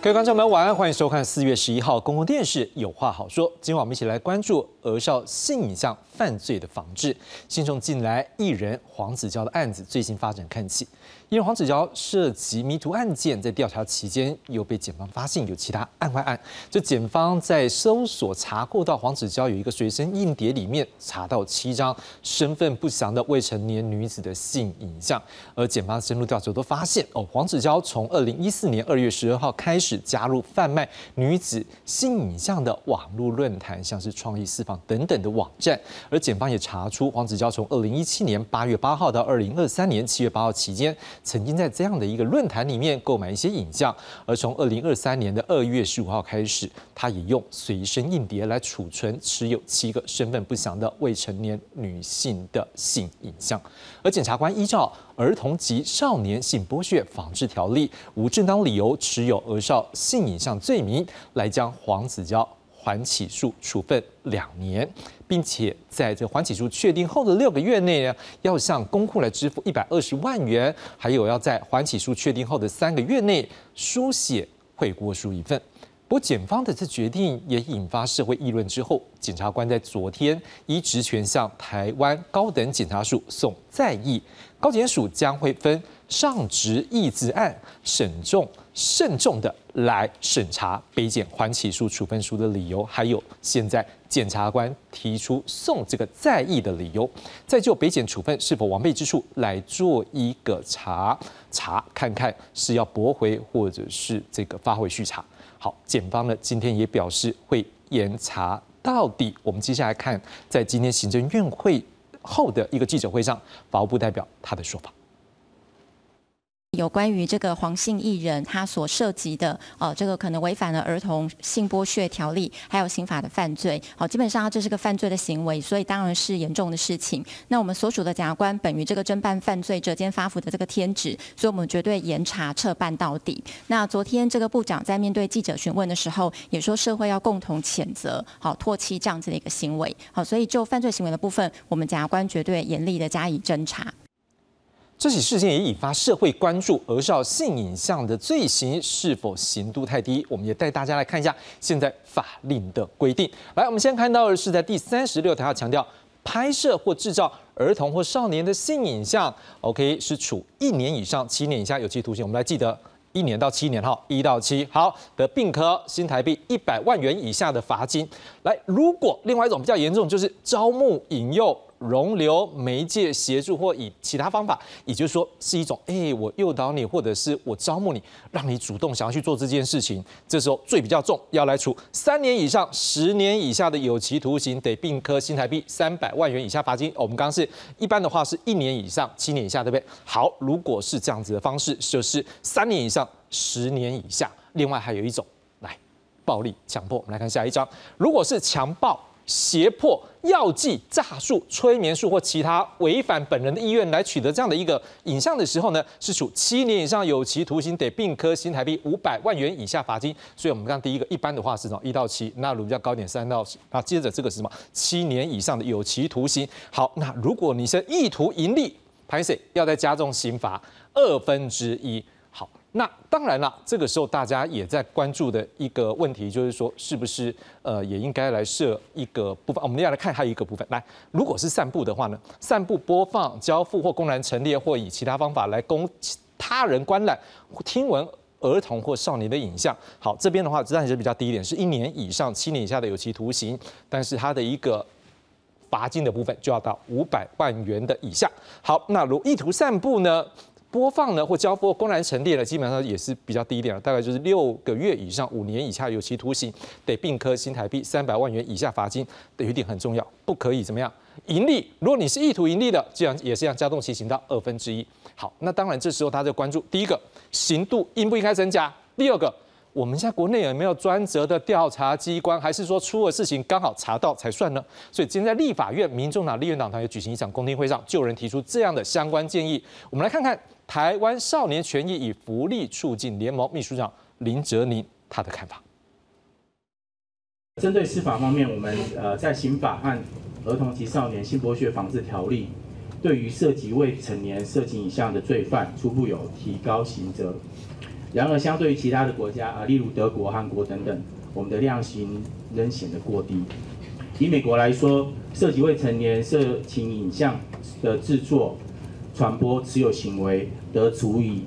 各位观众们，晚安，欢迎收看4月11号公共电视《有话好说》。今晚我们一起来关注儿少性影像犯罪的防治。先从近来艺人黄子佼的案子最新发展看起。艺人黄子佼涉及迷途案件，在调查期间又被检方发现有其他案外案。这检方在搜索查获到黄子佼有一个随身硬碟，里面查到7张身份不详的未成年女子的性影像。而检方深入调查都发现，黄子佼从2014年2月12号开始加入贩卖女子性影像的网络论坛，像是创意私房等等的网站。而检方也查出，黄子佼从2017年8月8号到2023年7月8号期间，曾经在这样的一个论坛里面购买一些影像。而从2023年的2月15号开始，他也用随身硬碟来储存持有7个身份不详的未成年女性的性影像。而检察官依照《儿童及少年性剥削防治条例》无正当理由持有儿少性影像罪名，来将黄子佼缓起诉处分2年，并且在这缓起诉确定后的6个月内呢，要向公库来支付120万元，还有要在缓起诉确定后的3个月内书写悔过书1份。不过，检方的这决定也引发社会议论之后，检察官在昨天依职权向台湾高等检察署送再议，高检署将会分上执议字案慎重的来审查北检缓起诉处分书的理由，还有现在检察官提出送这个再议的理由，再就北检处分是否违背之处来做一个查，看看是要驳回或者是这个发回续查。好，检方呢今天也表示会严查到底。我们接下来看，在今天行政院会后的一个记者会上，法务部代表他的说法。 有关于这个黄姓艺人他所涉及的这个可能违反了儿童性剥削条例还有刑法的犯罪，基本上这是个犯罪的行为，所以当然是严重的事情。那我们所属的检察官本于这个侦办犯罪者间发付的这个天职，所以我们绝对严查彻办到底。那昨天这个部长在面对记者询问的时候，也说社会要共同谴责唾弃这样子的一个行为。所以就犯罪行为的部分，我们检察官绝对严厉的加以侦查。 这起事件也引发社会关注，儿少性影像的罪行是否刑度太低？我们也带大家来看一下现在法令的规定。来，我们先看到的是在第36条强调，拍摄或制造儿童或少年的性影像 ，OK 是处1年以上7年以下有期徒刑。我们来记得1年到7年，1到7，好的，并科新台币100万元以下的罚金。来，如果另外一种比较严重，就是招募引诱、容留、媒介、协助或以其他方法，也就是说是一种我诱导你，或者是我招募你，让你主动想要去做这件事情，这时候罪比较重，要来处3年以上10年以下的有期徒刑，得并科新台币300万元以下罚金。我们刚刚是一般的话是1年以上7年以下，对不对？好，如果是这样子的方式，就是3年以上10年以下。另外还有一种，来暴力强迫，我们来看下一章，如果是强暴、胁迫、药剂、诈术、催眠术或其他违反本人的意愿来取得这样的一个影像的时候呢，是处7年以上有期徒刑，得并科新台币500万元以下罚金。所以我们刚刚第一个一般的话是1到7，那如果比较高一点3到10，那接着这个是什么？7年以上的有期徒刑。好，那如果你是意图盈利，拍摄要再加重刑罚1/2。好，那当然了，这个时候大家也在关注的一个问题，就是说是不是也应该来设一个部分？我们要来看还有一个部分，来，如果是散布的话呢，散布、播放、交付或公然陈列或以其他方法来供他人观览、听闻儿童或少年的影像。好，这边的话当然是比较低一点，是1年以上7年以下的有期徒刑，但是它的一个罚金的部分就要到500万元的以下。好，那如意图散布呢？播放呢或交付或公然陈列呢，基本上也是比较低一点了，大概就是6个月以上5年以下有期徒刑，得并科新台币300万元以下罚金。有一点很重要，不可以怎么样盈利。如果你是意图盈利的，既然也是要加重其刑到1/2。好，那当然这时候他就关注第一个，刑度应不应该增加；第二个，我们现在国内有没有专责的调查机关，还是说出了事情刚好查到才算呢？所以今天在立法院民众党立院党团也举行一场公听会上，就有人提出这样的相关建议。我们来看看台湾少年权益与福利促进联盟秘书长林哲宁他的看法。 针对司法方面，我们在刑法和儿童及少年性剥削防治条例，对于涉及未成年色情影像的罪犯，初步有提高刑责。 然而，相对于其他的国家例如德国、韩国等等，我们的量刑仍显得过低。以美国来说，涉及未成年色情影像的制作、传播、持有行为，得处以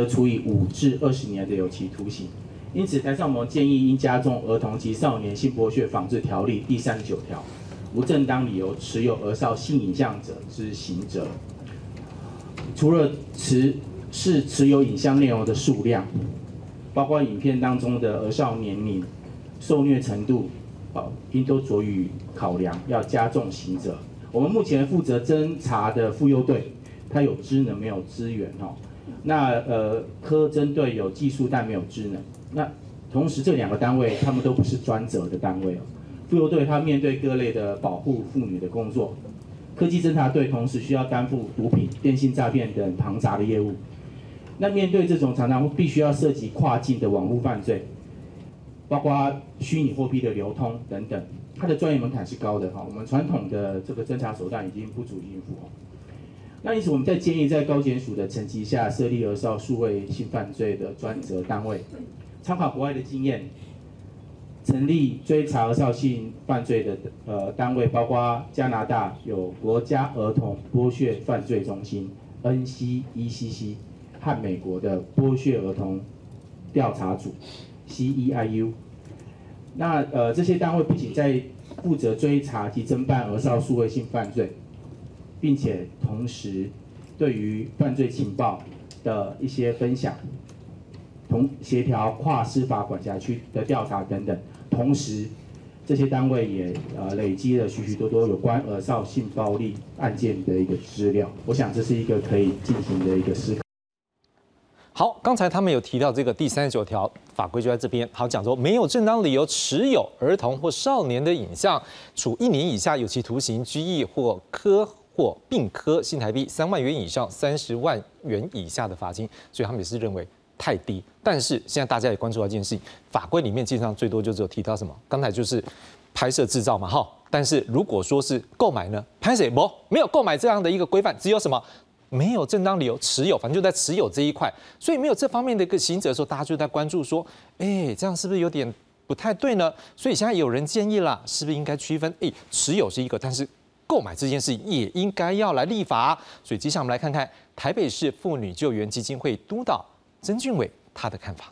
5至20年的有期徒刑。因此，台上我们建议应加重《儿童及少年性剥削防治条例》第39条，无正当理由持有儿少性影像者之刑责。除了持有影像内容的数量，包括影片当中的儿少年龄、受虐程度，应都着予考量，要加重刑责。我们目前负责侦查的妇幼队，它有职能没有资源那科侦队有技术但没有职能。那同时这2个单位他们都不是专责的单位妇幼队它面对各类的保护妇女的工作，科技侦查队同时需要担负毒品、电信诈骗等庞杂的业务。那面对这种常常必须要涉及跨境的网络犯罪，包括虚拟货币的流通等等，它的专业门槛是高的我们传统的这个侦查手段已经不足以应付那因此我们在建议在高检署的层级下设立儿少数位性犯罪的专责单位，参考国外的经验，成立追查儿少性犯罪的单位，包括加拿大有国家儿童剥削犯罪中心 NCECC 和美国的剥削儿童调查组 CEIU。那这些单位不仅在负责追查及侦办儿少数位性犯罪，并且同时对于犯罪情报的一些分享、协调跨司法管辖区的调查等等。同时，这些单位也累积了许许多多有关儿少性暴力案件的一个资料。我想这是一个可以进行的一个思考。 好，刚才他们有提到这个第39条法规就在这边，好讲说没有正当理由持有儿童或少年的影像，处1年以下有期徒刑、拘役或并科新台币3万元以上30万元以下的罚金，所以他们也是认为太低。但是现在大家也关注到一件事情，法规里面基本上最多就只有提到什么，刚才就是拍摄制造嘛，但是如果说是购买呢，拍摄没有购买这样的一个规范，只有什么？没有正当理由持有，反正就在持有这一块，所以没有这方面的一个刑责的时候，大家就在关注说，这样是不是有点不太对呢？所以现在有人建议啦，是不是应该区分，持有是一个，但是购买这件事也应该要来立法。所以接下来我们来看看台北市妇女救援基金会督导曾俊伟他的看法。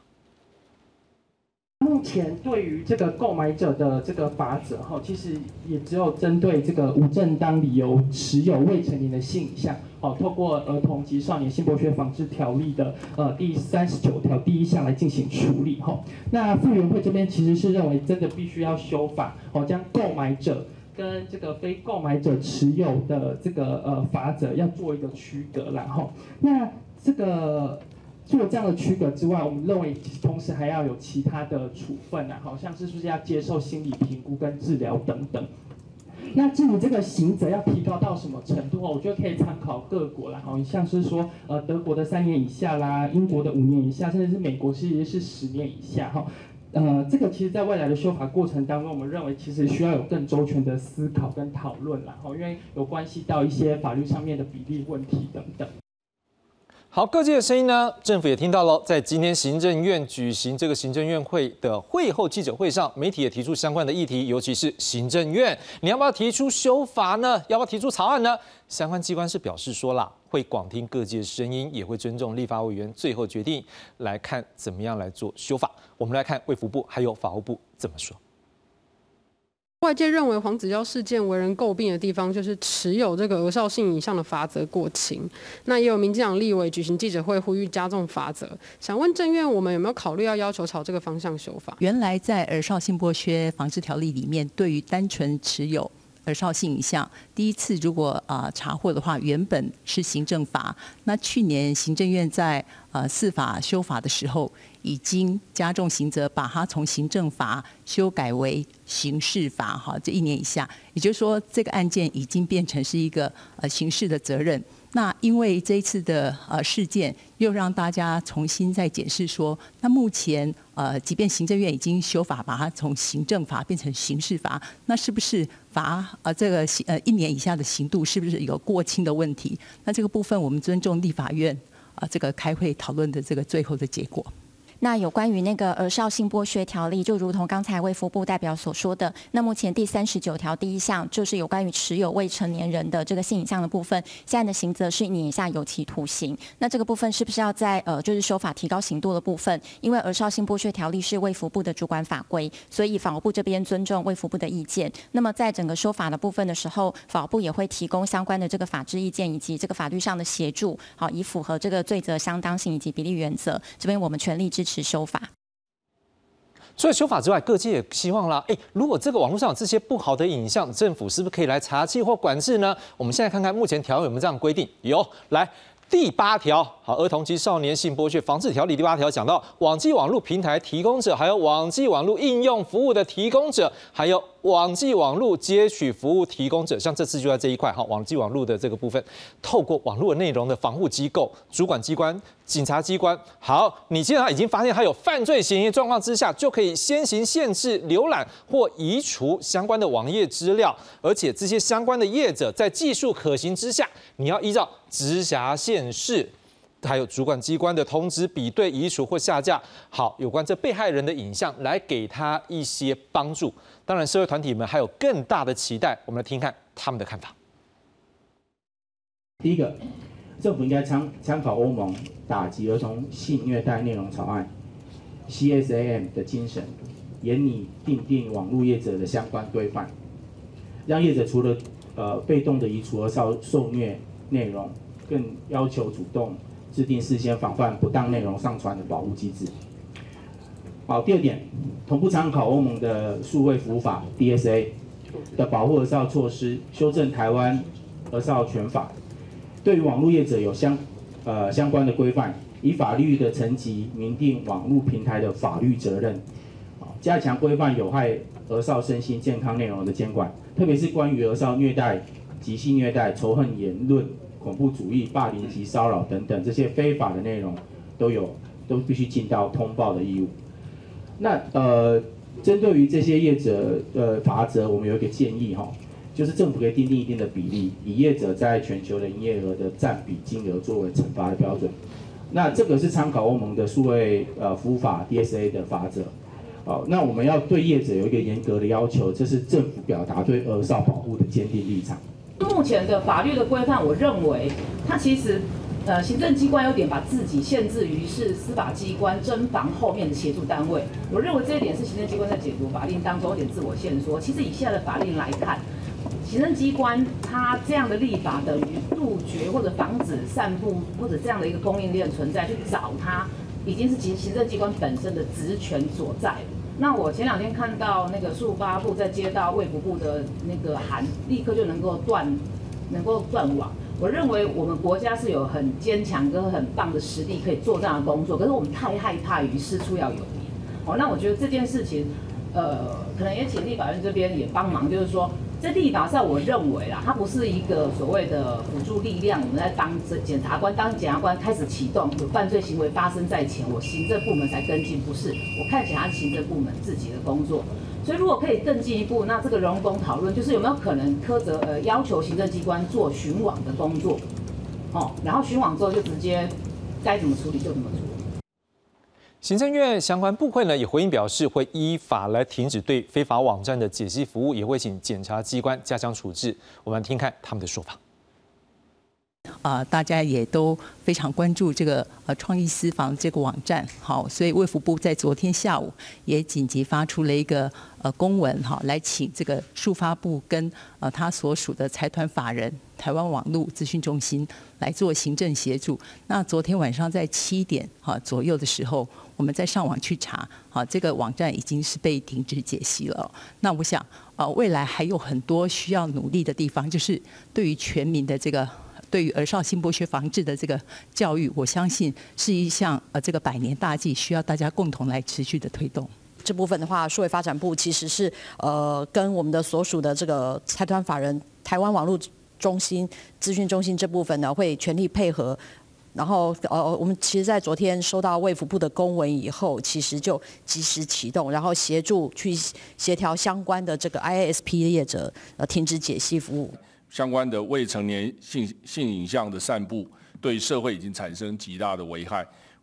目前对于这个购买者的这个法则其实也只有针对这个无正当理由持有未成年的性影像透过《儿童及少年性剥削防治条例》的第39条第1项来进行处理那妇援会这边其实是认为真的必须要修法将购买者跟这个非购买者持有的这个法则要做一个区隔啦那这个。除了这样的区隔之外，我们认为同时还要有其他的处分好像是不是要接受心理评估跟治疗等等。那至于这个刑责要提高到什么程度我觉得可以参考各国啦像是说德国的3年以下啦，英国的5年以下，甚至是美国其实是10年以下这个其实在未来的修法过程当中，我们认为其实需要有更周全的思考跟讨论啦因为有关系到一些法律上面的比例问题等等。 好，各界的声音呢，政府也听到了。在今天行政院举行这个行政院会的会后记者会上，媒体也提出相关的议题，尤其是行政院，你要不要提出修法呢？要不要提出草案呢？相关机关是表示说啦，会广听各界声音，也会尊重立法委员最后决定，来看怎么样来做修法。我们来看卫福部还有法务部怎么说。 外界认为黄子佼事件为人诟病的地方，就是持有这个儿少性影像的罚则过轻。那也有民进党立委举行记者会，呼吁加重罚则。想问政院，我们有没有考虑要求朝这个方向修法？ 原来在儿少性剥削防治条例里面，对于单纯持有儿少性影像，第一次如果查获的话，原本是行政罚。那去年行政院在司法修法的时候，已经加重刑责，把它从行政罚修改为刑事罚，这1年以下，也就是说这个案件已经变成是一个刑事的责任。那因为这一次的事件，又让大家重新再检视说，那目前即便行政院已经修法，把它从行政罚变成刑事罚，那是不是罚这个1年以下的刑度是不是有过轻的问题？那这个部分我们尊重立法院这个开会讨论的这个最后的结果。 那有关于那个儿少性剥削条例，就如同刚才卫福部代表所说的，那目前第39条第1项就是有关于持有未成年人的这个性影像的部分，现在的刑责是1年以下有期徒刑。那这个部分是不是要在就是修法提高刑度的部分？因为儿少性剥削条例是卫福部的主管法规，所以法务部这边尊重卫福部的意见。那么在整个修法的部分的时候，法务部也会提供相关的这个法制意见以及这个法律上的协助，好，以符合这个罪责相当性以及比例原则。这边我们全力支持修法。 除了修法之外，各界也希望啦，如果这个网络上有这些不好的影像，政府是不是可以来查缉或管制呢？我们现在看看目前条文有没有这样规定？有，来。第8条，好，儿童及少年性剥削防治条例第8条讲到，网际网络平台提供者，还有网际网络应用服务的提供者，还有网际网络接取服务提供者，像这次就在这一块，哈，网际网络的这个部分，透过网络内容的防护机构、主管机关、警察机关，好，你既然已经发现它有犯罪嫌疑状况之下，就可以先行限制浏览或移除相关的网页资料，而且这些相关的业者在技术可行之下，你要依照直辖县市，还有主管机关的通知比对移除或下架，好，有关这被害人的影像来给他一些帮助。当然，社会团体们还有更大的期待，我们来听看他们的看法。 第一个，政府应该参考欧盟打击儿童性虐待内容草案 （CSAM） 的精神，严拟订定网络业者的相关规范，让业者除了被动的移除儿少受虐内容，更要求主动制定事先防范不当内容上传的保护机制。好，第二点，同步参考欧盟的数位服务法 DSA 的保护儿少措施，修正台湾儿少权法，对于网络业者有相关的规范，以法律的层级明定网络平台的法律责任，加强规范有害儿少身心健康内容的监管，特别是关于儿少虐待及性虐待、仇恨言论、恐怖主义、霸凌及骚扰等等这些非法的内容，都必须尽到通报的义务。那针对于这些业者罚则，我们有一个建议哈，就是政府可以订定一定的比例，以业者在全球的营业额的占比金额作为惩罚的标准。那这个是参考欧盟的数位服务法 DSA 的罚则。好，那我们要对业者有一个严格的要求，这是政府表达对儿少保护的坚定立场。 目前的法律的规范，我认为它其实行政机关有点把自己限制于是司法机关侦防后面的协助单位。我认为这一点是行政机关在解读法令当中有点自我限缩。其实以现在的法令来看，行政机关它这样的立法等于杜绝或者防止散布或者这样的一个供应链存在，去找它已经是行政机关本身的职权所在了。那我前2天看到那个数发部在接到卫福部的那个函，立刻就能够断网。我认为我们国家是有很坚强跟很棒的实力可以做这样的工作，可是我们太害怕于师出要有名。哦，那我觉得这件事情，可能也请立法院这边也帮忙，就是说，在立法上，我认为啦，它不是一个所谓的辅助力量。我们在当检察官开始启动，有犯罪行为发生在前，我行政部门才跟进，不是？我看起来是行政部门自己的工作。所以如果可以更进一步，那这个容共讨论就是有没有可能要求行政机关做巡网的工作，然后巡网之后就直接该怎么处理就怎么处理。 行政院相关部会呢也回应表示，会依法来停止对非法网站的解析服务，也会请检察机关加强处置。我们听看他们的说法。 大家也都非常关注这个创意私房这个网站，好，所以卫福部在昨天下午也紧急发出了一个公文，好，来请这个数发部跟他所属的财团法人台湾网络资讯中心来做行政协助。那昨天晚上在7点左右的时候，我们再上网去查，这个网站已经是被停止解析了。那我想未来还有很多需要努力的地方，就是对于全民的这个。对于儿少性剥削防治的这个教育，我相信是一项这个100年大计，需要大家共同来持续的推动。 这部分的话，数位发展部其实是跟我们的所属的这个财团法人台湾网络中心资讯中心这部分呢，会全力配合。然后我们其实，在昨天收到卫福部的公文以后，其实就及时启动，然后协助去协调相关的这个 ISP 业者停止解析服务。 相关的未成年性影像的散布，对社会已经产生极大的危害。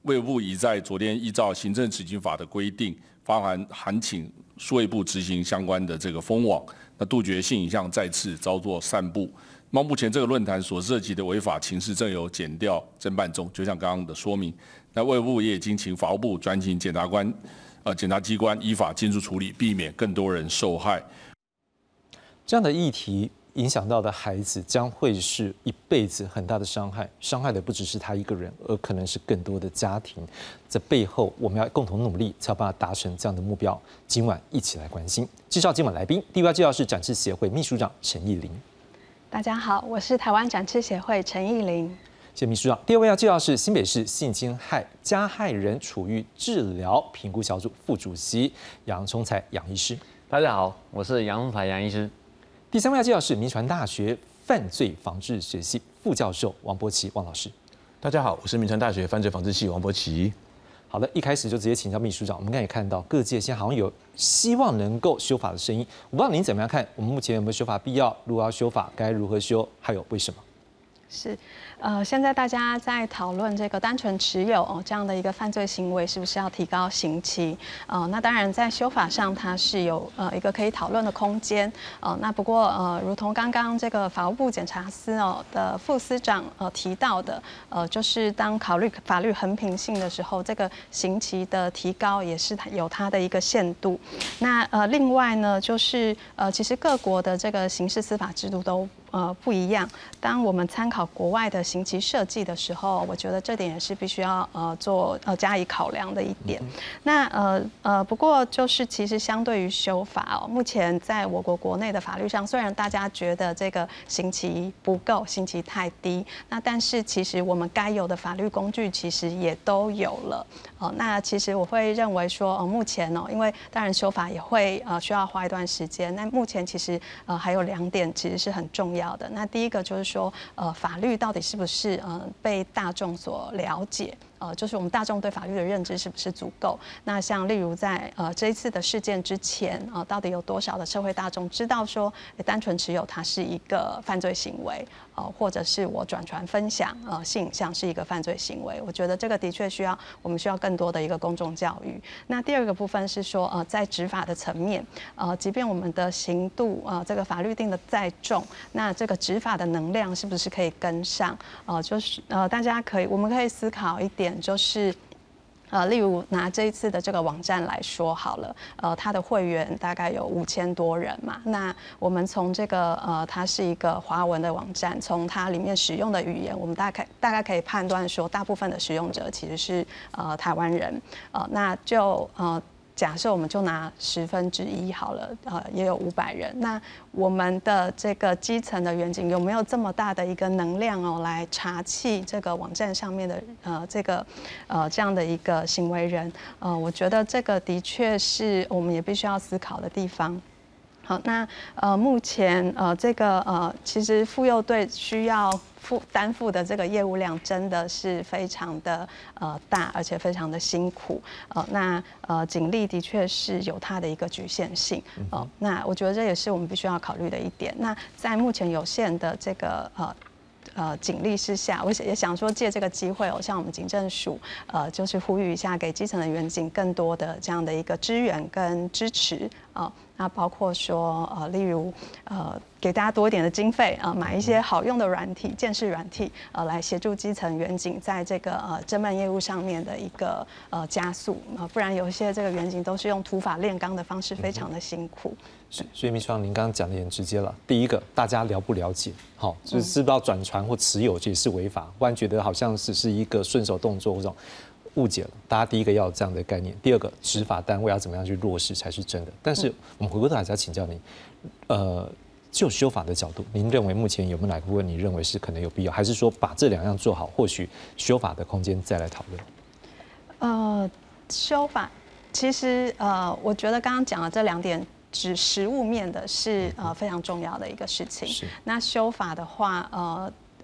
卫福部已在昨天依照行政执行法的规定，函请数位部执行相关的这个封网，那杜绝性影像再次遭作散布。那目前这个论坛所涉及的违法情事正有检调侦办中，就像刚刚的说明。那卫福部也已经请法务部转请检察机关依法进驻处理，避免更多人受害。 这样的议题影响到的孩子将会是一辈子很大的伤害，伤害的不只是他一个人，而可能是更多的家庭。在背后，我们要共同努力，才有办法达成这样的目标。今晚一起来关心。介绍今晚来宾，第一位介绍是展翅协会秘书长陈义玲。 大家好，我是台湾展翅协会陈义玲。 谢谢秘书长。第二位要介绍是新北市性侵害加害人处遇治疗评估小组副主席杨聪才杨医师。 大家好，我是杨聪才杨医师。 第三位要介绍是民传大学犯罪防治学系副教授王柏奇王老师。 大家好，我是民传大学犯罪防治系王柏奇。 好的，一开始就直接请教秘书长。我们刚才也看到各界现在好像有希望能够修法的声音，我不知道您怎么样看？我们目前有没有修法必要？如果要修法，该如何修？还有为什么？ 是，现在大家在讨论这个单纯持有这样的一个犯罪行为是不是要提高刑期？那当然在修法上它是有一个可以讨论的空间。那不过如同刚刚这个法务部检察司的副司长提到的，就是当考虑法律衡平性的时候，这个刑期的提高也是有它的一个限度。那另外呢，就是其实各国的这个刑事司法制度都不一样。当我们参考国外的刑期设计的时候，我觉得这点也是必须要加以考量的一点。那不过就是其实相对于修法目前在我国国内的法律上，虽然大家觉得这个刑期不够，刑期太低，那但是其实我们该有的法律工具其实也都有了。那其实我会认为说，目前因为当然修法也会需要花一段时间。那目前其实还有2点其实是很重要的。那第一个就是说，法律到底是不是被大众所了解？就是我们大众对法律的认知是不是足够？那像例如在这一次的事件之前，到底有多少的社会大众知道说，单纯持有它是一个犯罪行为，或者是我转传分享性影像是一个犯罪行为？我觉得这个的确我们需要更多的一个公众教育。那第二个部分是说，在执法的层面，即便我们的刑度这个法律定的再重，那这个执法的能量是不是可以跟上？就是我们可以思考一点。就是例如拿这一次的这个网站来说好了，它的会员大概有5000多人嘛。那我们从这个它是一个华文的网站，从它里面使用的语言，我们大概可以判断说，大部分的使用者其实是台湾人。那就假设我们就拿1/10好了，也有500人。那我们的这个基层的员警有没有这么大的一个能量来查缉这个网站上面的这样的一个行为人？我觉得这个的确是我们也必须要思考的地方。好，那目前这个其实妇幼队需要担负的这个业务量真的是非常的大，而且非常的辛苦。那警力的确是有它的一个局限性。那我觉得这也是我们必须要考虑的一点。那在目前有限的这个警力之下，我也想说借这个机会像我们警政署就是呼吁一下，给基层的员警更多的这样的一个支援跟支持那包括说例如给大家多一点的经费买一些好用的软体、鉴识软体来协助基层员警在这个侦办业务上面的一个加速不然有一些这个员警都是用土法炼钢的方式，非常的辛苦。 所以秘书长您刚刚讲的也很直接了。第一个，大家了不了解，就是知不知道转传或持有这也是违法，不然觉得好像只是一个顺手动作或者误解了。大家第一个要有这样的概念，第二个，执法单位要怎么样去落实才是真的。但是我们回过头来还是要请教您，就修法的角度，您认为目前有没有哪个部分你认为是可能有必要，还是说把这2样做好，或许修法的空间再来讨论？ 修法其实我觉得刚刚讲的这2点。指实务面的是非常重要的一个事情。那修法的话，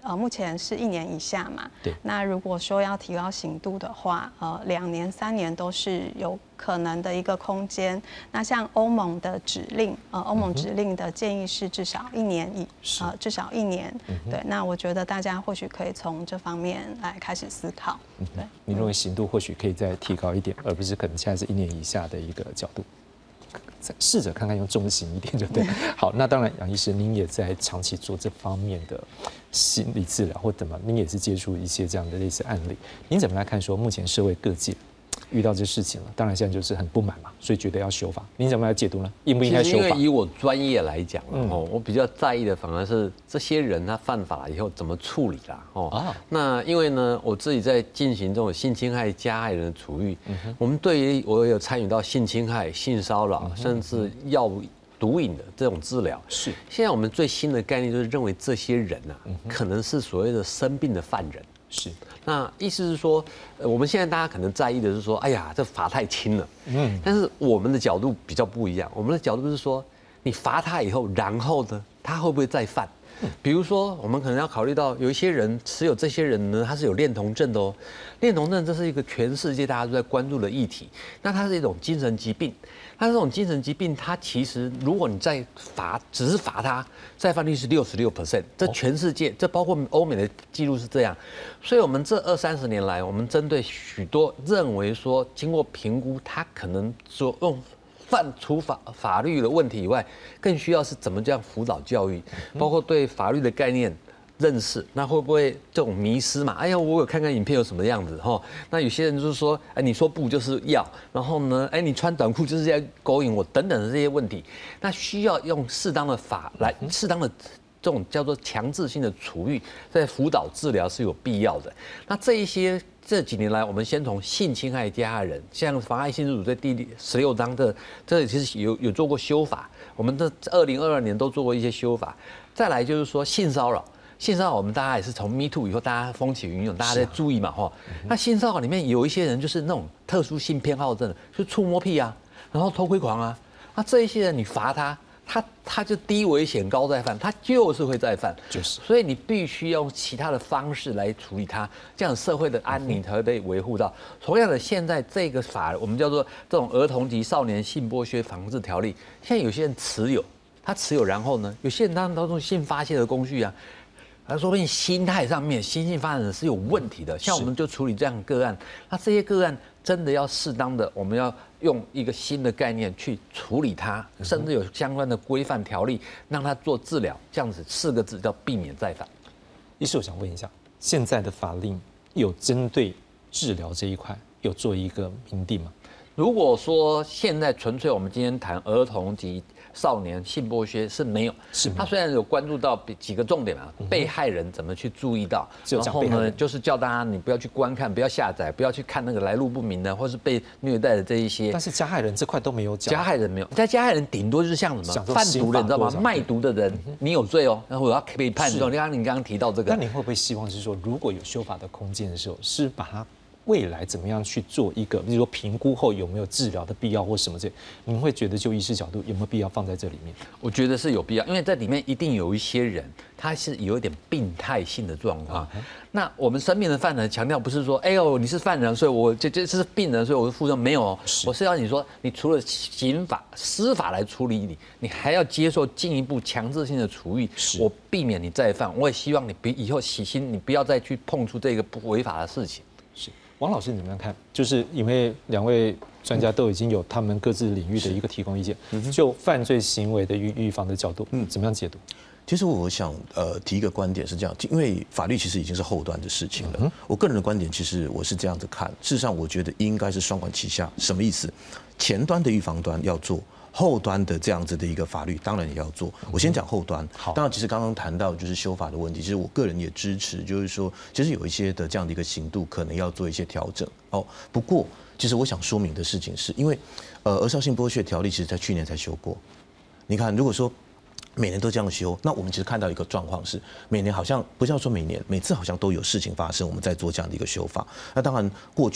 目前是1年以下嘛。 对。 那如果说要提高刑度的话，2年、3年都是有可能的一个空间。那像欧盟的指令，欧盟指令的建议是至少1年至少1年。对。那我觉得大家或许可以从这方面来开始思考。对。 你认为刑度或许可以再提高一点，而不是可能现在是1年以下的一个角度？试着看看用重刑一点就对。好，那当然，杨医师，您也在长期做这方面的心理治疗或怎么，您也是接触一些这样的类似案例。您怎么来看说目前社会各界遇到这事情了？当然现在就是很不满嘛，所以觉得要修法。您怎么来解读呢？应不应该修法？ 因为以我专业来讲，我比较在意的反而是这些人他犯法了以后怎么处理啦。那因为呢，我自己在进行这种性侵害加害人的处遇，我们对于我有参与到性侵害、性骚扰，甚至药物毒瘾的这种治疗。是。现在我们最新的概念就是认为这些人可能是所谓的生病的犯人。是。那意思是说，我们现在大家可能在意的是说，哎呀，这罚太轻了。但是我们的角度比较不一样，我们的角度是说，你罚他以后，然后呢，他会不会再犯？比如说，我们可能要考虑到有一些人持有这些人呢，他是有恋童症的哦。恋童症这是一个全世界大家都在关注的议题。那它是一种精神疾病。那这种精神疾病，它其实如果你再罚，只是罚他，再犯率是66%。这全世界，这包括欧美的记录是这样。所以我们这20-30年来，我们针对许多认为说经过评估，他可能说用除法律的问题以外，更需要是怎么这样辅导教育，包括对法律的概念认识，那会不会这种迷失嘛？哎呀，我有看看影片有什么样子哈。那有些人就是说，哎，你说不就是要，然后呢，哎，你穿短裤就是要勾引我等等的这些问题，那需要用适当的法来适当的这种叫做强制性的处遇，在辅导治疗是有必要的。那这几年来，我们先从性侵害加害人，像妨碍性自主罪第16章这其实有做过修法，我们这2022年都做过一些修法。再来就是说性骚扰，我们大家也是从 Me Too 以后，大家风起云涌，大家在注意嘛哈。那性骚扰里面有一些人就是那种特殊性偏好症，就触摸癖啊，然后偷窥狂啊，那这一些人你罚他就低危险高再犯，他就是会再犯，所以你必须要用其他的方式来处理他，这样社会的安宁才会被维护到。同样的，现在这个法我们叫做这种儿童及少年性剥削防治条例，现在有些人持有，然后呢，有些人当中性发泄的工具啊。说不定心态上面、心性发展是有问题的，像我们就处理这样的个案，那这些个案真的要适当的，我们要用一个新的概念去处理它，甚至有相关的规范条例让它做治疗，这样子4个字叫避免再犯。 医师，我想问一下，现在的法令有针对治疗这一块有做一个明定吗？ 如果说现在纯粹我们今天谈儿童及少年性剥削是没有，他虽然有关注到几个重点嘛，被害人怎么去注意到，然后呢，就是叫大家你不要去观看，不要下载，不要去看那个来路不明的或是被虐待的这一些。 但是加害人这块都没有讲， 加害人没有，在加害人顶多就是像什么贩毒的，你知道吗？卖毒的人，你有罪哦，然后我要被判重。你刚刚提到这个， 那你会不会希望是说，如果有修法的空间的时候，是把它未来怎么样去做一个，比如说评估后有没有治疗的必要或什么这，你们会觉得就医师角度有没有必要放在这里面？ 我觉得是有必要，因为在里面一定有一些人他是有一点病态性的状况。那我们生病的犯人强调不是说，哎呦你是犯人，所以我这是病人，所以我是负重，没有哦，我是要你说，你除了刑法、司法来处理你还要接受进一步强制性的处遇，我避免你再犯，我也希望你以后洗心，你不要再去碰触这个不违法的事情。 是。王老师你怎么样看？就是因为2位专家都已经有他们各自领域的一个提供意见，就犯罪行为的预防的角度，怎么样解读？ 其实我想提一个观点是这样，因为法律其实已经是后端的事情了。我个人的观点其实我是这样子看，事实上我觉得应该是双管齐下。什么意思？前端的预防端要做，后端的这样子的一个法律当然也要做。我先讲后端。当然，其实刚刚谈到就是修法的问题，其实我个人也支持，就是说，其实有一些的这样的一个刑度可能要做一些调整。不过，其实我想说明的事情是，因为儿少性剥削条例其实在去年才修过。你看，如果说每年都这样修，那我们其实看到一个状况是，每年好像不叫说每年，每次好像都有事情发生，我们在做这样的一个修法。那当然，过去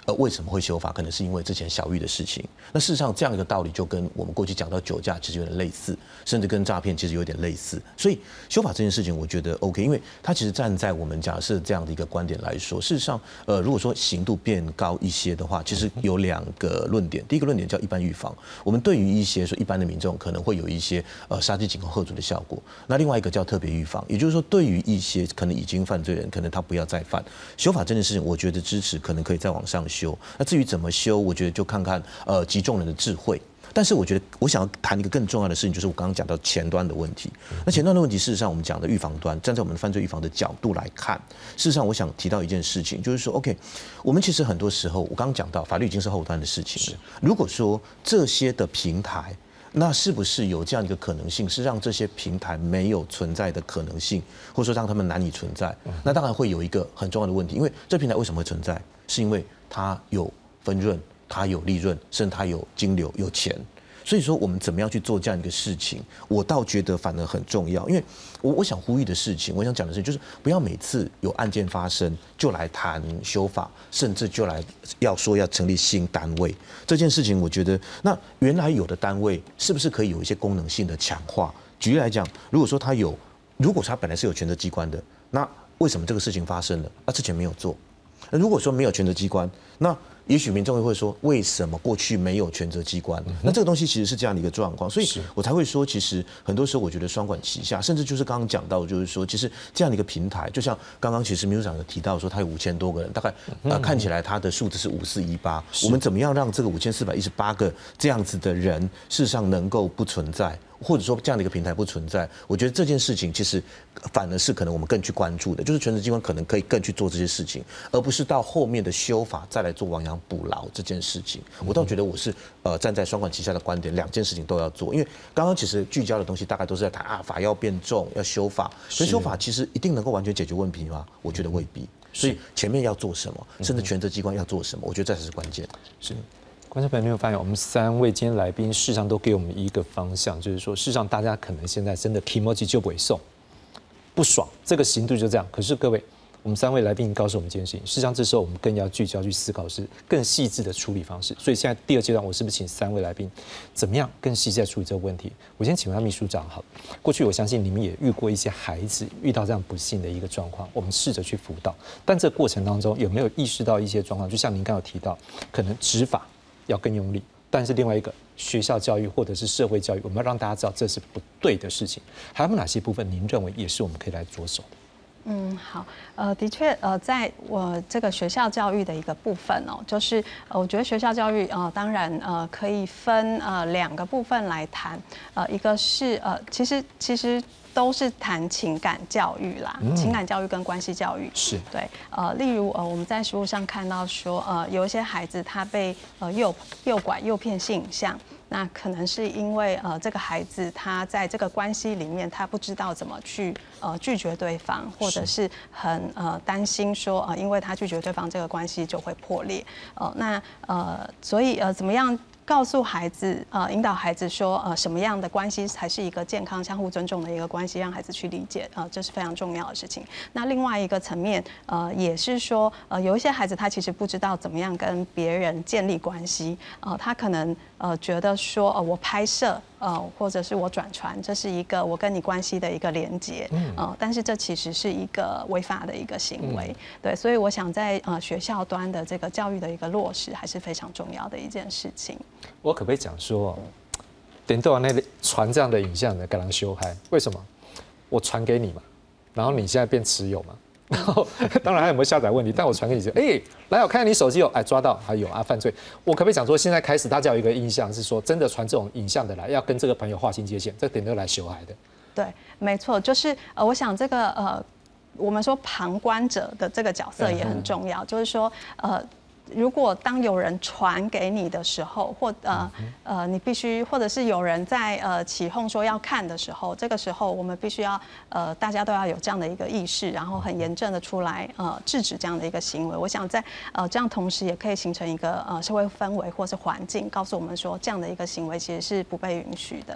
为什么会修法？可能是因为之前小玉的事情。那事实上，这样一个道理就跟我们过去讲到酒驾其实有点类似，甚至跟诈骗其实有点类似。所以修法这件事情，我觉得 OK， 因为它其实站在我们假设这样的一个观点来说，事实上，如果说刑度变高一些的话，其实有2个论点。第一个论点叫一般预防，我们对于一些说一般的民众可能会有一些杀鸡儆猴吓阻的效果。那另外一个叫特别预防，也就是说，对于一些可能已经犯罪人，可能他不要再犯。修法这件事情，我觉得支持可能可以再往上修。那至于怎么修，我觉得就看看集众人的智慧。但是我觉得我想要谈一个更重要的事情，就是我刚刚讲到前端的问题。那前端的问题，事实上我们讲的预防端，站在我们犯罪预防的角度来看，事实上我想提到一件事情，就是说 ，OK， 我们其实很多时候，我刚刚讲到法律已经是后端的事情了。如果说这些的平台，那是不是有这样一个可能性，是让这些平台没有存在的可能性，或者说让他们难以存在？那当然会有一个很重要的问题，因为这平台为什么会存在？是因为它有分润，它有利润，甚至它有金流、有钱。所以说，我们怎么样去做这样一个事情，我倒觉得反而很重要。因为我想呼吁的事情，我想讲的事情，就是不要每次有案件发生就来谈修法，甚至就来要说要成立新单位。这件事情，我觉得那原来有的单位是不是可以有一些功能性的强化？举例来讲，如果说它本来是有权责机关的，那为什么这个事情发生了？之前没有做。如果说没有权责机关，那也许民众会说，为什么过去没有权责机关？那这个东西其实是这样的一个状况，所以我才会说，其实很多时候我觉得双管齐下，甚至就是刚刚讲到，就是说，其实这样的一个平台，就像刚刚其实秘书长有提到说，他有5000多个人，大概看起来他的数字是5418，我们怎么样让这个5418个这样子的人，事实上能够不存在？或者说这样的一个平台不存在，我觉得这件事情其实反而是可能我们更去关注的，就是权责机关可能可以更去做这些事情，而不是到后面的修法再来做亡羊补牢这件事情。我倒觉得我是站在双管齐下的观点，2件事情都要做。因为刚刚其实聚焦的东西大概都是在谈法要变重，要修法，可是修法其实一定能够完全解决问题吗？我觉得未必。所以前面要做什么，甚至权责机关要做什么，我觉得这才是关键。 是。观众朋友没有发现，我们3位今天来宾事实上都给我们一个方向，就是说，事实上大家可能现在真的 kimoji 就不会送，不爽，这个刑度就这样。可是各位，我们3位来宾告诉我们这件事情，事实上这时候我们更要聚焦去思考是更细致的处理方式。所以现在第2阶段，我是不是请3位来宾，怎么样更细致的处理这个问题？我先请问秘书长好了。过去我相信你们也遇过一些孩子遇到这样不幸的一个状况，我们试着去辅导，但这个过程当中有没有意识到一些状况？就像您刚刚有提到，可能执法要更用力，但是另外一个学校教育或者是社会教育，我们要让大家知道这是不对的事情。还有哪些部分您认为也是我们可以来着手的？ 好，的确，在我这个学校教育的一个部分哦，就是我觉得学校教育当然可以分2个部分来谈，一个是其实都是谈情感教育啦，情感教育跟关系教育是对。例如我们在实务上看到说，有一些孩子他被诱拐、诱骗性影像，那可能是因为这个孩子他在这个关系里面他不知道怎么去拒绝对方，或者是很担心说因为他拒绝对方这个关系就会破裂。所以怎么样告诉孩子，引导孩子说，什么样的关系才是一个健康、相互尊重的一个关系，让孩子去理解，这是非常重要的事情。那另外一个层面，也是说，有一些孩子他其实不知道怎么样跟别人建立关系，他可能觉得说，我拍摄。或者是我转传，这是一个我跟你关系的一个连结，但是这其实是一个违法的一个行为，对，所以我想在学校端的这个教育的一个落实，还是非常重要的一件事情。 我可不可以讲说，点到那传这样的影像的跟人修嗨？为什么？我传给你嘛，然后你现在变持有嘛。然后当然还有没有下载问题，但我传给你说，来我看看你手机有，抓到还有犯罪。我可不可以讲说，现在开始大家有一个印象是说，真的传这种影像的来，要跟这个朋友划清界限，这点都来修孩的。 对，没错，就是我想这个我们说旁观者的这个角色也很重要，就是说如果当有人传给你的时候，你必须，或者是有人在起哄说要看的时候，这个时候我们必须要大家都要有这样的一个意识，然后很严正的出来制止这样的一个行为。我想在这样同时也可以形成一个社会氛围或是环境，告诉我们说这样的一个行为其实是不被允许的。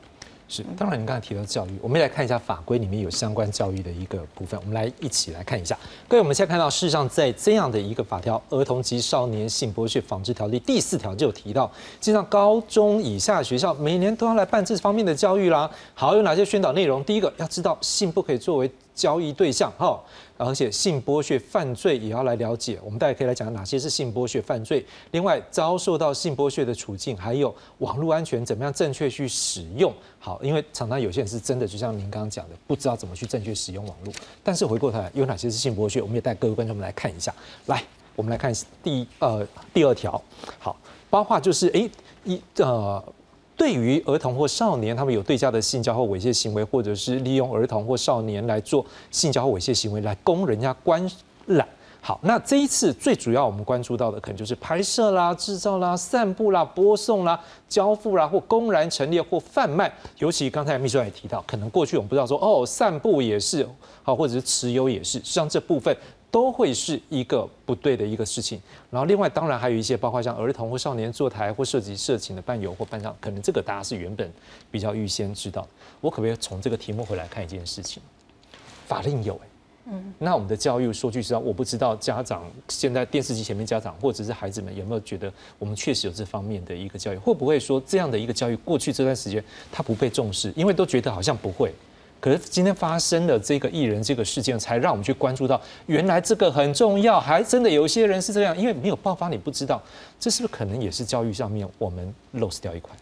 是，当然你刚才提到教育，我们来看一下法规里面有相关教育的一个部分，我们来一起来看一下。各位，我们现在看到，事实上在这样的一个法条《儿童及少年性剥削防治条例》第4条就有提到，基本上高中以下的学校每年都要来办这方面的教育啦。好，有哪些宣导内容？第一个，要知道性不可以作为交易对象，而且性剥削犯罪也要来了解。我们大家可以来讲哪些是性剥削犯罪，另外遭受到性剥削的处境，还有网络安全怎么样正确去使用。好，因为常常有些人是真的，就像您刚刚讲的，不知道怎么去正确使用网络。但是回过头来，有哪些是性剥削？我们也带各位观众们来看一下。来，我们来看第2条。好，包括就是对于儿童或少年，他们有对家的性交或猥亵行为，或者是利用儿童或少年来做性交或猥亵行为来供人家观览。好，那这一次最主要我们关注到的，可能就是拍摄啦、制造啦、散布啦、播送啦、交付啦，或公然陈列或贩卖。尤其刚才秘书长也提到，可能过去我们不知道说，散布也是，好，或者是持有也是，实际上这部分都会是一个不对的一个事情。然后另外当然还有一些包括像儿童或少年坐台或涉及色情的伴游或伴唱，可能这个大家是原本比较预先知道。我可不可以从这个题目回来看一件事情？法令有那我们的教育说句实话，我不知道家长现在电视机前面家长或者是孩子们有没有觉得我们确实有这方面的一个教育？会不会说这样的一个教育过去这段时间它不被重视，因为都觉得好像不会。可是今天发生了这个艺人这个事件，才让我们去关注到，原来这个很重要，还真的有一些人是这样，因为没有爆发你不知道，这是不是可能也是教育上面我们 lose 掉一块？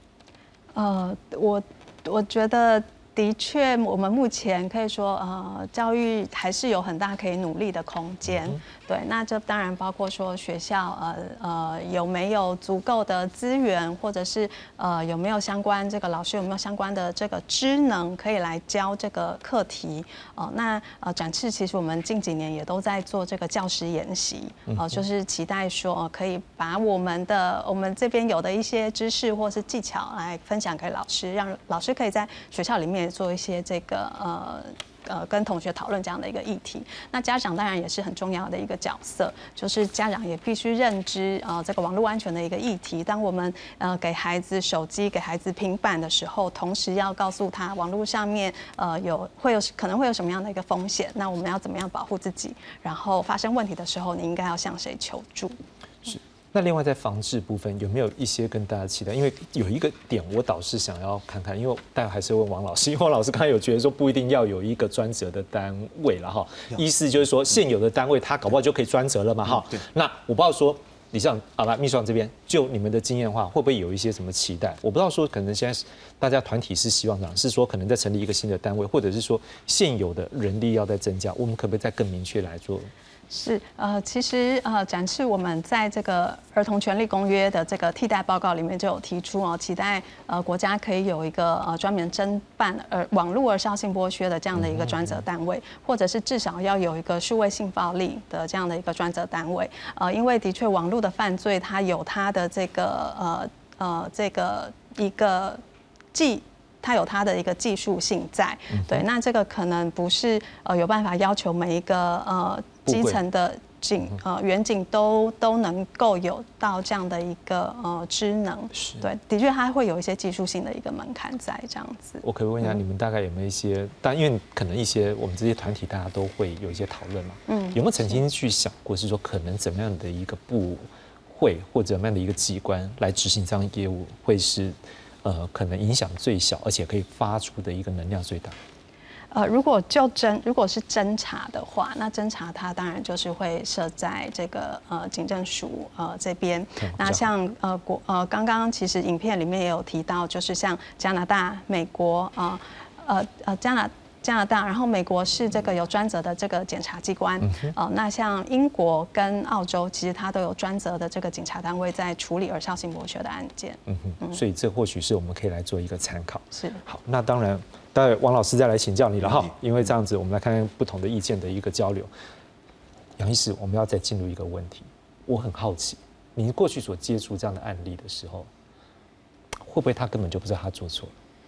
我觉得的确，我们目前可以说，教育还是有很大可以努力的空间。对，那这当然包括说学校有没有足够的资源，或者是有没有相关这个老师有没有相关的这个知能可以来教这个课题。那展翅其实我们近几年也都在做这个教师研习，就是期待说可以把我们这边有的一些知识或是技巧来分享给老师，让老师可以在学校里面做一些这个跟同学讨论这样的一个议题。那家长当然也是很重要的一个角色，就是家长也必须认知这个网络安全的一个议题。当我们给孩子手机、给孩子平板的时候，同时要告诉他网络上面可能会有什么样的一个风险，那我们要怎么样保护自己，然后发生问题的时候，你应该要向谁求助。 是。那另外在防治部分有没有一些跟大家期待？因为有一个点我倒是想要看看，因为大家还是问王老师，因为王老师刚才有觉得说不一定要有一个专责的单位了哈，意思就是说现有的单位他搞不好就可以专责了嘛哈。那我不知道说李校长秘书长这边就你们的经验的话，会不会有一些什么期待？我不知道说可能现在大家团体是希望这样，是说可能再成立一个新的单位，或者是说现有的人力要再增加，我们可不可以再更明确来做？ 是其实展翅我们在这个儿童权利公约的这个替代报告里面就有提出期待国家可以有一个专门侦办网络儿少性剥削的这样的一个专责单位，或者是至少要有一个数位性暴力的这样的一个专责单位。因为的确网络的犯罪它有它的这个一个它有它的一个技术性在，对，那这个可能不是有办法要求每一个基层的远景都能够有到这样的一个知能，对，的确它会有一些技术性的一个门槛在这样子。 我可以问一下，你们大概有没有一些？但因为可能一些我们这些团体大家都会有一些讨论嘛，有没有曾经去想过是说可能怎么样的一个部会或者怎么样的一个机关来执行这样业务，会是可能影响最小，而且可以发出的一个能量最大？ 如果是侦查的话，那侦查它当然就是会设在这个警政署这边。那像刚刚其实影片里面也有提到，就是像加拿大、美国加拿大，然后美国是这个有专责的这个检察机关，那像英国跟澳洲，其实它都有专责的这个警察单位在处理儿少性剥削的案件。 所以这或许是我们可以来做一个参考。 是。 好，那当然，待会王老师再来请教你了哈，因为这样子我们来看看不同的意见的一个交流。杨医师，我们要再进入一个问题，我很好奇，您过去所接触这样的案例的时候，会不会他根本就不知道他做错了？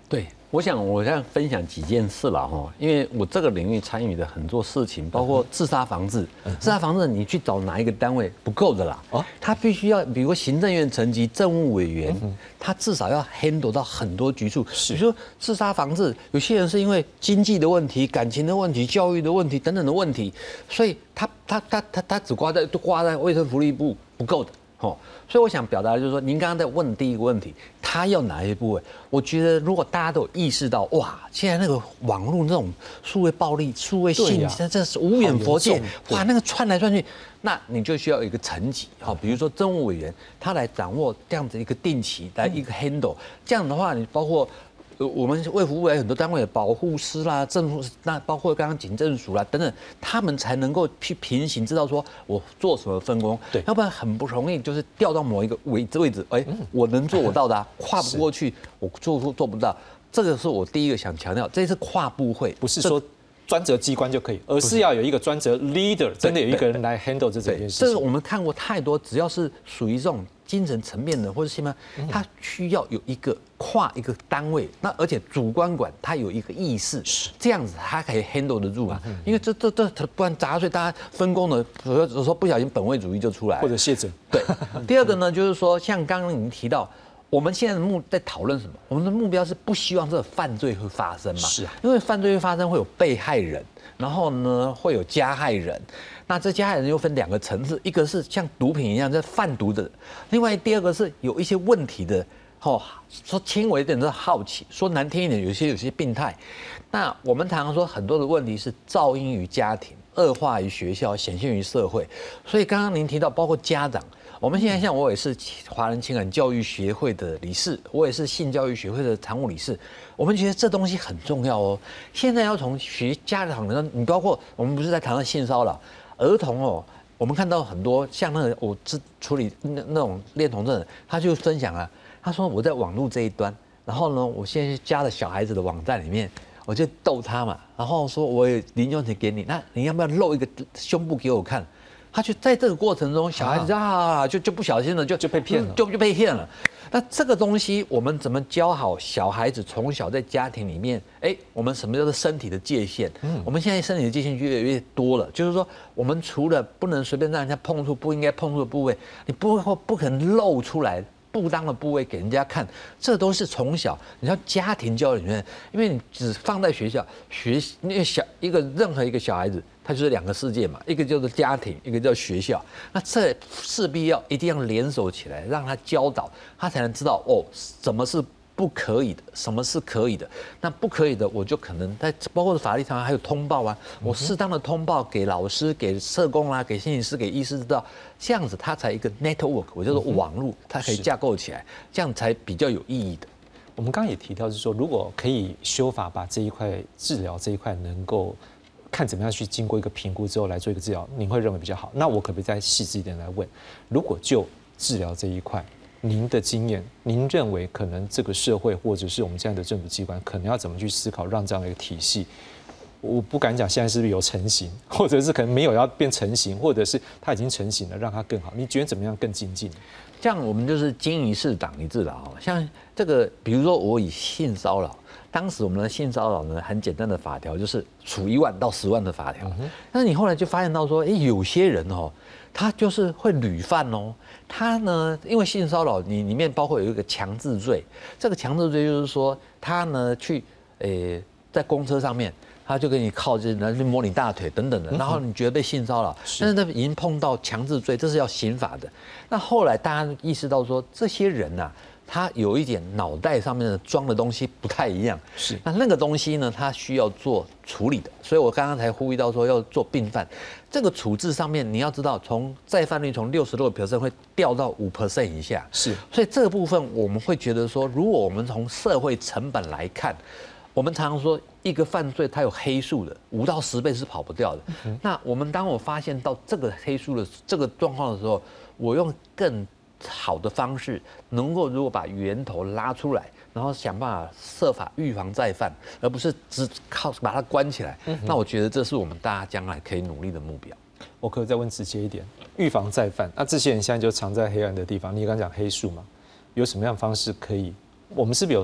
对，我想我想分享几件事了哈，因为我这个领域参与的很多事情，包括自杀防治。自杀防治你去找哪一个单位不够的啦，他必须要，比如行政院层级政务委员，他至少要 handle 到很多局处。比如说自杀防治，有些人是因为经济的问题、感情的问题、教育的问题等等的问题，所以他只挂在卫生福利部不够的。所以我想表达的就是说，您刚刚在问第一个问题，他要哪些部位？我觉得如果大家都有意识到，哇，现在那个网络那种数位暴力、数位性，这是无远弗届，哇，那个窜来窜去，那你就需要有一个层级，比如说政务委员，他来掌握这样子一个定期来一个 handle， 这样的话，你包括。我们卫福部有很多单位，保护司啦、政府那包括刚刚警政署啦等等，他们才能够去平行，知道说我做什么分工，对，要不然很不容易就是调到某一个位置，我能做我到达，跨不过去，我做不到，这个是我第一个想强调，这是跨部会， 不是说专责机关就可以，而是要有一个专责 leader， 真的有一个人来 handle 这件事情。 这个我们看过太多，只要是属于这种精神层面的或者什么，他需要有一个跨一个单位，那而且主管他有一个意识，这样子他可以 handle 得住啊。因为这不然杂碎，大家分工的，有时候不小心本位主义就出来了， 或者卸责。 对，第二个呢，就是说像刚刚您提到。我们现在在讨论什么？我们的目标是不希望这个犯罪会发生嘛？是啊，因为犯罪会发生，会有被害人，然后呢会有加害人。那这加害人又分两个层次，一个是像毒品一样在贩毒的，另外第二个是有一些问题的，说轻微一点是好奇，说难听一点，有些病态。那我们常常说很多的问题是噪音于家庭，恶化于学校，显现于社会。所以刚刚您提到，包括家长。我们现在像我也是华人情感教育协会的理事，我也是性教育学会的常务理事。我们觉得这东西很重要哦。现在要从家长的，你包括我们不是在谈到性骚扰儿童哦，我们看到很多像那个我处理那种恋童症，他就分享啊，他说我在网络这一端，然后呢，我现在加了小孩子的网站里面，我就逗他嘛，然后说我有零用钱给你，那你要不要露一个胸部给我看？他就在这个过程中，小孩子就不小心了，就被骗了，就被骗了。那这个东西我们怎么教好小孩子？从小在家庭里面，我们什么叫做身体的界限？我们现在身体的界限越来越多了，就是说，我们除了不能随便让人家碰触不应该碰触的部位，你不可能露出来。不当的部位给人家看，这都是从小你要家庭教育里面，因为你只放在学校因为任何一个小孩子，他就是两个世界嘛，一个叫做家庭，一个叫学校，那这势必一定要联手起来，让他教导，他才能知道什么是不可以的，什么是可以的。那不可以的，我就可能在包括法律上还有通报啊，我适当的通报给老师、给社工啦、给心理师、给医师知道，这样子他才一个 network， 我叫做网络，它可以架构起来，这样才比较有意义的。 我们刚刚也提到，是说如果可以修法，把这一块治疗这一块能够看怎么样去经过一个评估之后来做一个治疗，您会认为比较好？那我可不可以再细致一点来问？如果就治疗这一块，您的经验，您认为可能这个社会或者是我们现在的政府机关，可能要怎么去思考，让这样的一个体系，我不敢讲现在是不是有成型，或者是可能没有要变成型，或者是它已经成型了，让它更好。你觉得怎么样更精进？ 这样我们就是经一事长一智了像这个，比如说我以性骚扰，当时我们的性骚扰呢，很简单的法条就是处1万到10万的法条。但是你后来就发现到说，有些人他就是会屡犯他呢，因为性骚扰你里面包括有一个强制罪，这个强制罪就是说他呢去在公车上面，他就给你靠近，然后去摸你大腿等等的，然后你觉得被性骚扰，但是他已经碰到强制罪，这是要刑法的。那后来大家意识到说，这些人他有一点脑袋上面的装的东西不太一样，是那个东西呢，他需要做处理的。所以我刚刚才呼吁到说要做并犯，这个处置上面你要知道，再犯率从66% 会掉到5% 以下，是。所以这个部分我们会觉得说，如果我们从社会成本来看，我们常常说一个犯罪它有黑数的，5到10倍是跑不掉的。那当我发现到这个黑数的这个状况的时候，我用更好的方式，能够如果把源头拉出来，然后想办法设法预防再犯，而不是只靠把它关起来。那我觉得这是我们大家将来可以努力的目标。 我可以再问直接一点，预防再犯，那这些人现在就藏在黑暗的地方，你刚讲黑数嘛，有什么样的方式可以？我们是不是有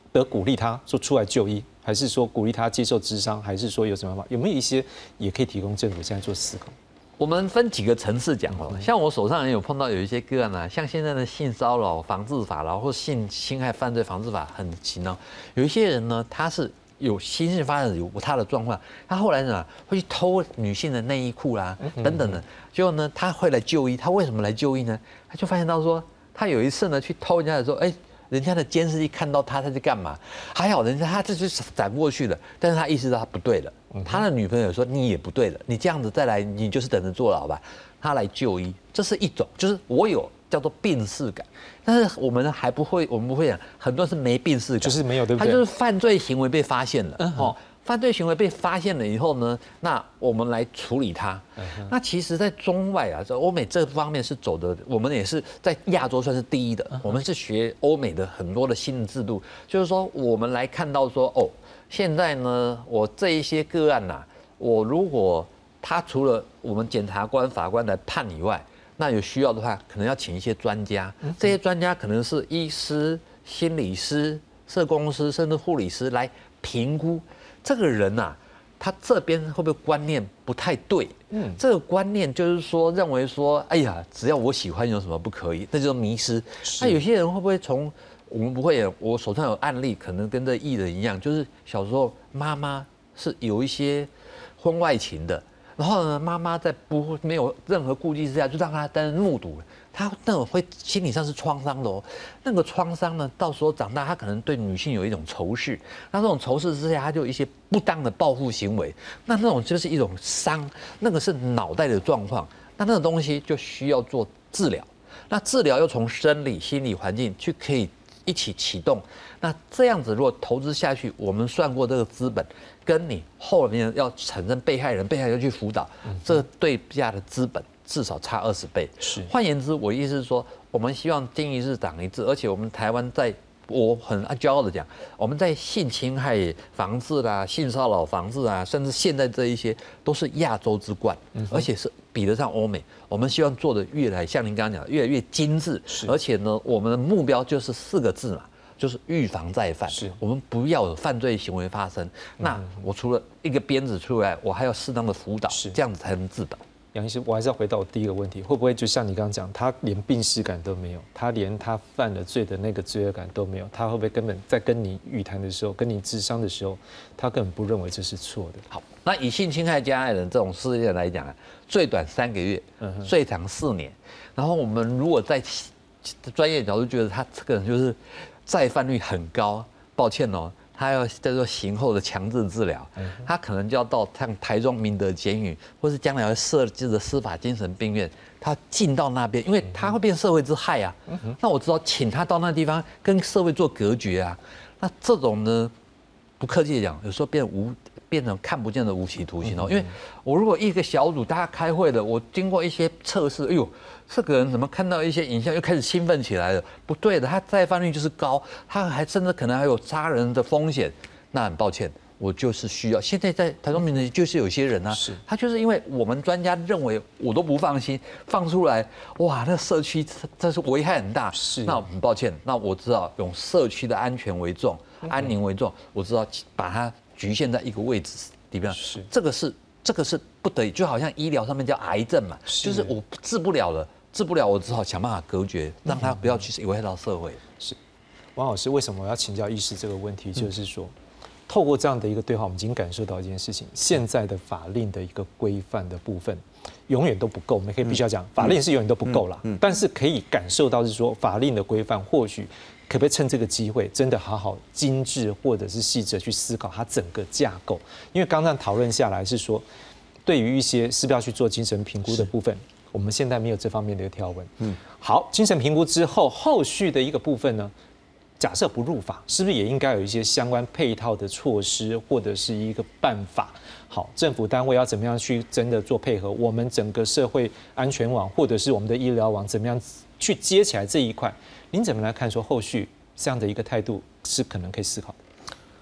得鼓励他说出来就医，还是说鼓励他接受諮商，还是说有什么办法？有没有一些也可以提供政府现在做思考？ 我们分几个层次讲哦，像我手上也有碰到有一些个案啊，像现在的性骚扰防治法啦，或性侵害犯罪防治法很行哦。有一些人呢，他是有心性发展有他的状况，他后来呢会去偷女性的内衣裤啦等等的，结果呢他会来就医，他为什么来就医呢？他就发现到说，他有一次呢去偷人家的时候，人家的监视器看到他在干嘛？还好人家他这就闪过去了，但是他意识到他不对了。他的女朋友说你也不对了，你这样子再来，你就是等着坐牢吧。他来就医，这是一种，就是我有叫做病识感，但是我们还不会，我们不会讲，很多人是没病识感， 就是没有，对不对？ 他就是犯罪行为被发现了，犯罪行为被发现了以后呢，那我们来处理它。那其实，在中外啊，在欧美这方面是走的，我们也是在亚洲算是第一的。我们是学欧美的很多的新的制度，就是说我们来看到说，现在呢，我这一些个案呐，我如果他除了我们检察官、法官来判以外，那有需要的话，可能要请一些专家。这些专家可能是医师、心理师、社工师，甚至护理师来评估。这个人呐，他这边会不会观念不太对？这个观念就是说，认为说，哎呀，只要我喜欢有什么不可以，那就是迷失。那有些人会不会从我们不会，我手上有案例，可能跟这艺人一样，就是小时候妈妈是有一些婚外情的，然后呢，妈妈在没有任何顾忌之下，就让他担任目睹了。他那种会心理上是创伤的哦，那个创伤呢，到时候长大，他可能对女性有一种仇视，那这种仇视之下，他就有一些不当的报复行为，那种就是一种伤，那个是脑袋的状况，那种东西就需要做治疗，那治疗又从生理、心理环境去可以一起启动，那这样子如果投资下去，我们算过这个资本，跟你后面要产生被害人去辅导，这个对价的资本。至少差20倍。是，换言之，我意思是说，我们希望经一日长一智，而且我们台湾我很骄傲的讲，我们在性侵害防治啦、性骚扰防治啊，甚至现在这一些都是亚洲之冠，而且是比得上欧美。我们希望做的越来像您刚刚讲的，越来越精致，而且呢，我们的目标就是4个字嘛。就是预防再犯，我们不要有犯罪行为发生。那我除了一个鞭子出来，我还要适当的辅导，这样子才能治本。 杨医师，我还是要回到我第一个问题，会不会就像你刚刚讲，他连病识感都没有，他连他犯了罪的那个罪恶感都没有，他会不会根本在跟你语谈的时候，跟你諮商的时候，他根本不认为这是错的？ 好，那以性侵害加害人这种事件来讲啊，最短3个月，最长4年。然后我们如果在专业角度觉得他这个人就是再犯率很高，抱歉哦。他要叫做刑后的强制治疗，他可能就要到像台中明德监狱，或是将来要设置的司法精神病院，他进到那边，因为他会变社会之害啊。那我知道，请他到那地方跟社会做隔绝啊。那这种呢，不客气的讲，有时候变成看不见的无期徒刑哦。因为我如果一个小组大家开会的，我经过一些测试，哎呦。这个人怎么看到一些影像又开始兴奋起来了？不对的，他再犯率就是高，他还甚至可能还有杀人的风险。那很抱歉，我就是需要。现在在台中民德就是有一些人啊，他就是因为我们专家认为我都不放心，放出来，哇，那社区这是危害很大。是，那很抱歉，那我知道用社区的安全为重，安宁为重，我知道把它局限在一个位置里面。是，这个是不得已，就好像医疗上面叫癌症嘛，就是我治不了了。治不了，我只好想办法隔绝，让他不要去危害到社会。 是，王老师，为什么我要请教医师这个问题？就是说，透过这样的一个对话，我们已经感受到一件事情：现在的法令的一个规范的部分，永远都不够。我们可以必须要讲，法令是永远都不够啦。但是可以感受到是说，法令的规范或许可不可以趁这个机会，真的好好精致或者是细致的去思考它整个架构？因为刚刚讨论下来是说，对于一些是不是要去做精神评估的部分。我们现在没有这方面的一个条文。好，精神评估之后，后续的一个部分呢，假设不入法，是不是也应该有一些相关配套的措施或者是一个办法？好，政府单位要怎么样去真的做配合？我们整个社会安全网或者是我们的医疗网怎么样去接起来这一块？您怎么来看说后续这样的一个态度是可能可以思考的？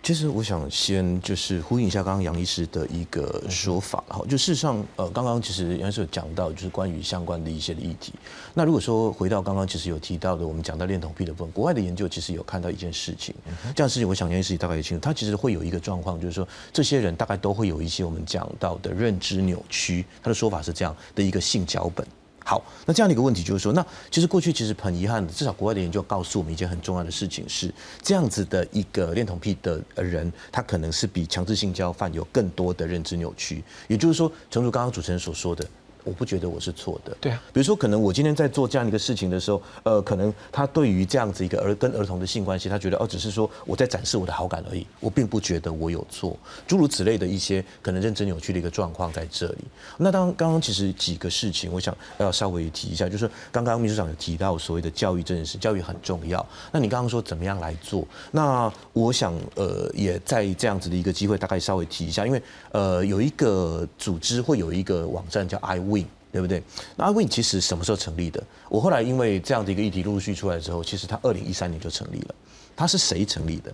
其实我想先就是呼应一下刚刚杨医师的一个说法，哈，就事实上，刚刚其实杨医师有讲到，就是关于相关的一些的议题。那如果说回到刚刚其实有提到的，我们讲到恋童癖的部分，国外的研究其实有看到一件事情，这样的事情我想杨医师大概也清楚，他其实会有一个状况，就是说这些人大概都会有一些我们讲到的认知扭曲，他的说法是这样的一个性脚本。好，那这样的一个问题就是说，那其实过去其实很遗憾的，至少国外的研究告诉我们一件很重要的事情是，这样子的一个恋童癖的人，他可能是比强制性交犯有更多的认知扭曲。也就是说，诚如刚刚主持人所说的，我不觉得我是错的。对啊，比如说可能我今天在做这样的一个事情的时候，可能他对于这样子一个跟儿童的性关系，他觉得只是说我在展示我的好感而已，我并不觉得我有错，诸如此类的一些可能认知扭曲的一个状况在这里。那刚刚其实几个事情，我想要稍微提一下，就是刚刚秘书长有提到所谓的教育这件事，教育很重要。那你刚刚说怎么样来做？那我想也在这样子的一个机会，大概稍微提一下，因为有一个组织会有一个网站叫 iWin。对不对？那 iWin 其实什么时候成立的？我后来因为这样的一个议题陆续出来之后，其实它2013年就成立了。它是谁成立的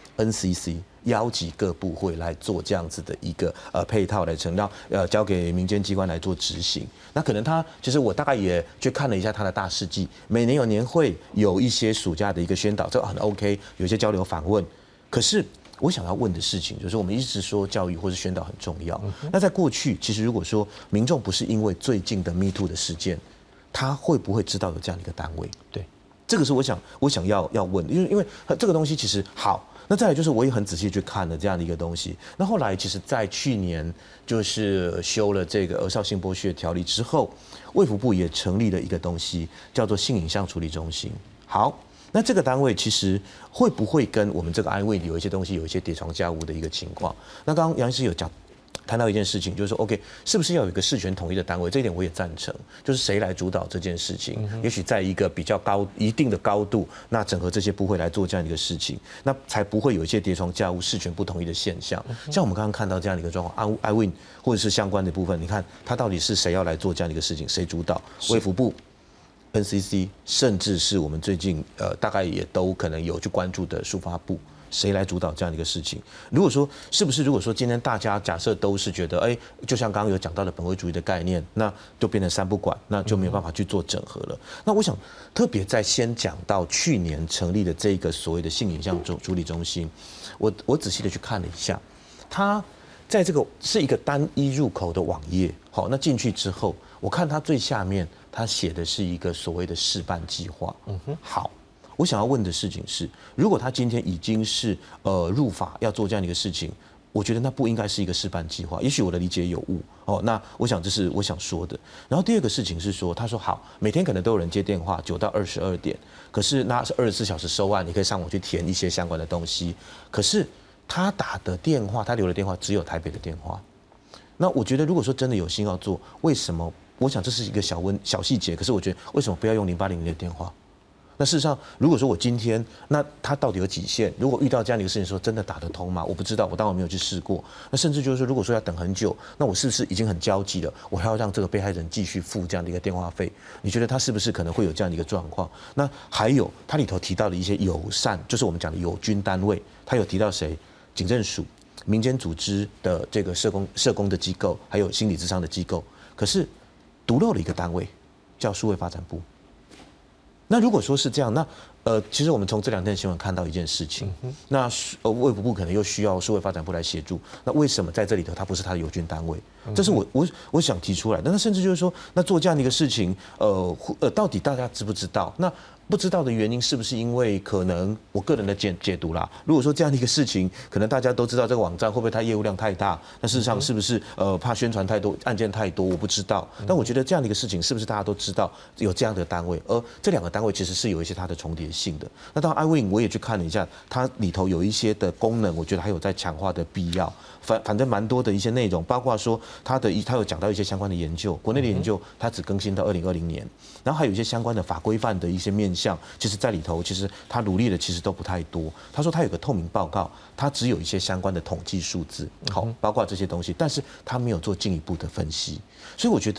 ？NCC 邀集各部会来做这样子的一个配套来成，让交给民间机关来做执行。那可能其实我大概也去看了一下它的大事记，每年有年会，有一些暑假的一个宣导，这很 OK， 有一些交流访问。可是我想要问的事情就是，我们一直说教育或是宣导很重要。那在过去，其实如果说民众不是因为最近的 Me Too 的事件，他会不会知道有这样的一个单位？对，这个是我想要问的，因为这个东西其实好。那再来就是，我也很仔细去看了这样的一个东西。那后来其实，在去年就是修了这个儿少性剥削条例之后，卫福部也成立了一个东西，叫做性影像处理中心。好。那这个单位其实会不会跟我们这个iWin有一些东西有一些叠床架屋的一个情况？那刚刚杨医师有谈到一件事情，就是说 OK， 是不是要有一个事权统一的单位？这一点我也赞成，就是谁来主导这件事情？也许在一个比较一定的高度，那整合这些部会来做这样的一个事情，那才不会有一些叠床架屋、事权不统一的现象。像我们刚刚看到这样的一个状况，iWin或者是相关的部分，你看它到底是谁要来做这样的一个事情？谁主导？卫福部。NCC 甚至是我们最近大概也都可能有去关注的抒发部，谁来主导这样的一个事情？如果说今天大家假设都是觉得，就像刚刚有讲到的本位主义的概念，那就变成三不管，那就没有办法去做整合了。那我想特别在先讲到去年成立的这个所谓的性影像处理中心，我仔细的去看了一下，它在这个是一个单一入口的网页，好，那进去之后，我看它最下面。他写的是一个所谓的示范计划。好，我想要问的事情是，如果他今天已经是入法要做这样的一个事情，我觉得那不应该是一个示范计划。也许我的理解有误哦。那我想这是我想说的。然后第二个事情是说，他说好，每天可能都有人接电话，9到22点，可是那是24小时收案，你可以上网去填一些相关的东西。可是他打的电话，他留的电话只有台北的电话。那我觉得，如果说真的有心要做，为什么？我想这是一个小细节，可是我觉得为什么不要用0800的电话？那事实上，如果说我今天，那他到底有几线？如果遇到这样的一个事情，说真的打得通吗？我不知道，我当然没有去试过。那甚至就是说，如果说要等很久，那我是不是已经很焦急了？我还要让这个被害人继续付这样的一个电话费？你觉得他是不是可能会有这样的一个状况？那还有他里头提到的一些友善，就是我们讲的友军单位，他有提到谁？警政署、民间组织的这个社工的机构，还有心理咨商的机构，可是独漏了一个单位，叫数位发展部。那如果说是这样，那其实我们从这2天新闻看到一件事情，那卫福部可能又需要数位发展部来协助，那为什么在这里头它不是它的友军单位？这是我想提出来的。那甚至就是说，那做这样的一个事情，到底大家知不知道？那不知道的原因是不是因为可能我个人的解读啦？如果说这样的一个事情，可能大家都知道这个网站会不会它业务量太大？那事实上是不是怕宣传太多，案件太多？我不知道。但我觉得这样的一个事情，是不是大家都知道有这样的单位？而这2个单位其实是有一些它的重叠性的。那当然 iWin 我也去看了一下，它里头有一些的功能，我觉得还有在强化的必要。反正蛮多的一些内容，包括说它有讲到一些相关的研究，国内的研究它只更新到2020年，然后还有一些相关的法规范的一些面向，其实在里头其实它努力的其实都不太多。他说他有个透明报告，他只有一些相关的统计数字，好，包括这些东西，但是他没有做进一步的分析。所以我觉得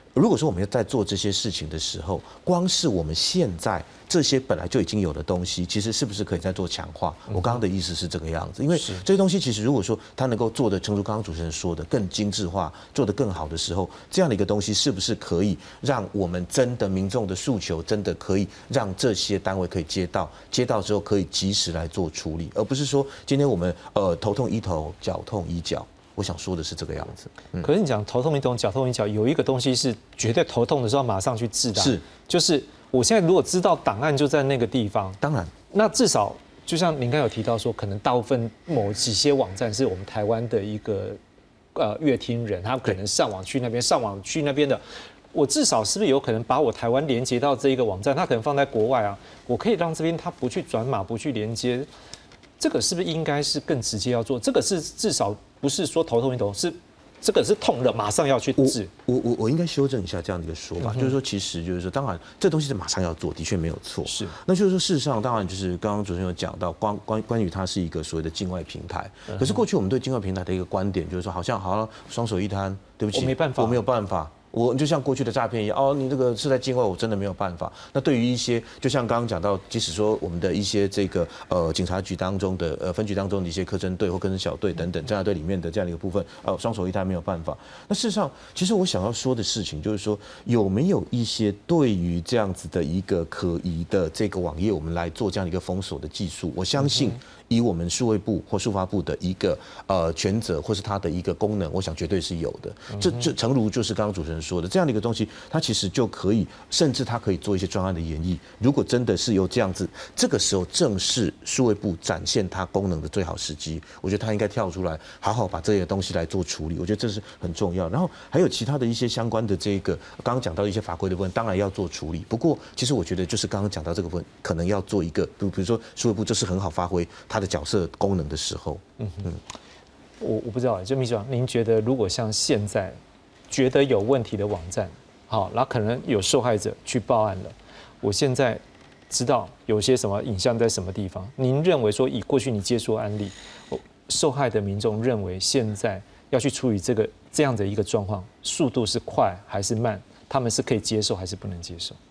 如果说我们要在做这些事情的时候，光是我们现在这些本来就已经有的东西，其实是不是可以再做强化？我刚刚的意思是这个样子，因为这些东西其实如果说它能够做的，正如刚刚主持人说的更精致化，做得更好的时候，这样的一个东西是不是可以让我们真的民众的诉求真的可以让这些单位可以接到之后可以及时来做处理，而不是说今天我们头痛医头，脚痛医脚。我想说的是这个样子。 可是你讲头痛医头，脚痛医脚，有一个东西是绝对头痛的时候马上去治的， 是就是我现在如果知道档案就在那个地方， 当然， 那至少就像您刚有提到说，可能大部分某几些网站是我们台湾的一个乐听人，他可能上网去那边的。我至少是不是有可能把我台湾连接到这一个网站？他可能放在国外啊，我可以让这边他不去转码，不去连接，这个是不是应该是更直接要做？这个是至少不是说头痛医头，是这个是痛了马上要去治。 我应该修正一下这样的一个说法，就是说其实就是说，当然这东西是马上要做，的确没有错。 是， 那就是说事实上，当然就是刚刚主持人有讲到关于它是一个所谓的境外平台，可是过去我们对境外平台的一个观点就是说，好像好了双手一摊，对不起， 我没办法， 我没有办法。我就像过去的诈骗一样，哦，你这个是在境外，我真的没有办法。那对于一些，就像刚刚讲到，即使说我们的一些这个警察局当中的分局当中的一些科侦队或科侦小队等等侦查队里面的这样的一个部分，双手一摊没有办法。那事实上，其实我想要说的事情就是说，有没有一些对于这样子的一个可疑的这个网页，我们来做这样的一个封锁的技术？我相信。以我们数位部或数发部的一个权责或是它的一个功能，我想绝对是有的。这诚如就是刚刚主持人说的，这样的一个东西，它其实就可以，甚至它可以做一些专案的演绎。如果真的是有这样子，这个时候正是数位部展现它功能的最好时机。我觉得它应该跳出来，好好把这些东西来做处理。我觉得这是很重要。然后还有其他的一些相关的这个，刚刚讲到一些法规的部分，当然要做处理。不过，其实我觉得就是刚刚讲到这个部分，可能要做一个，比如说数位部，这是很好发挥它的角色功能的时候， 我不知道，就秘书长，您觉得如果像现在觉得有问题的网站，好，然后可能有受害者去报案了，我现在知道有些什么影像在什么地方，您认为说以过去你接触案例，受害的民众认为现在要去处理这样的一个状况，速度是快还是慢？他们是可以接受还是不能接受？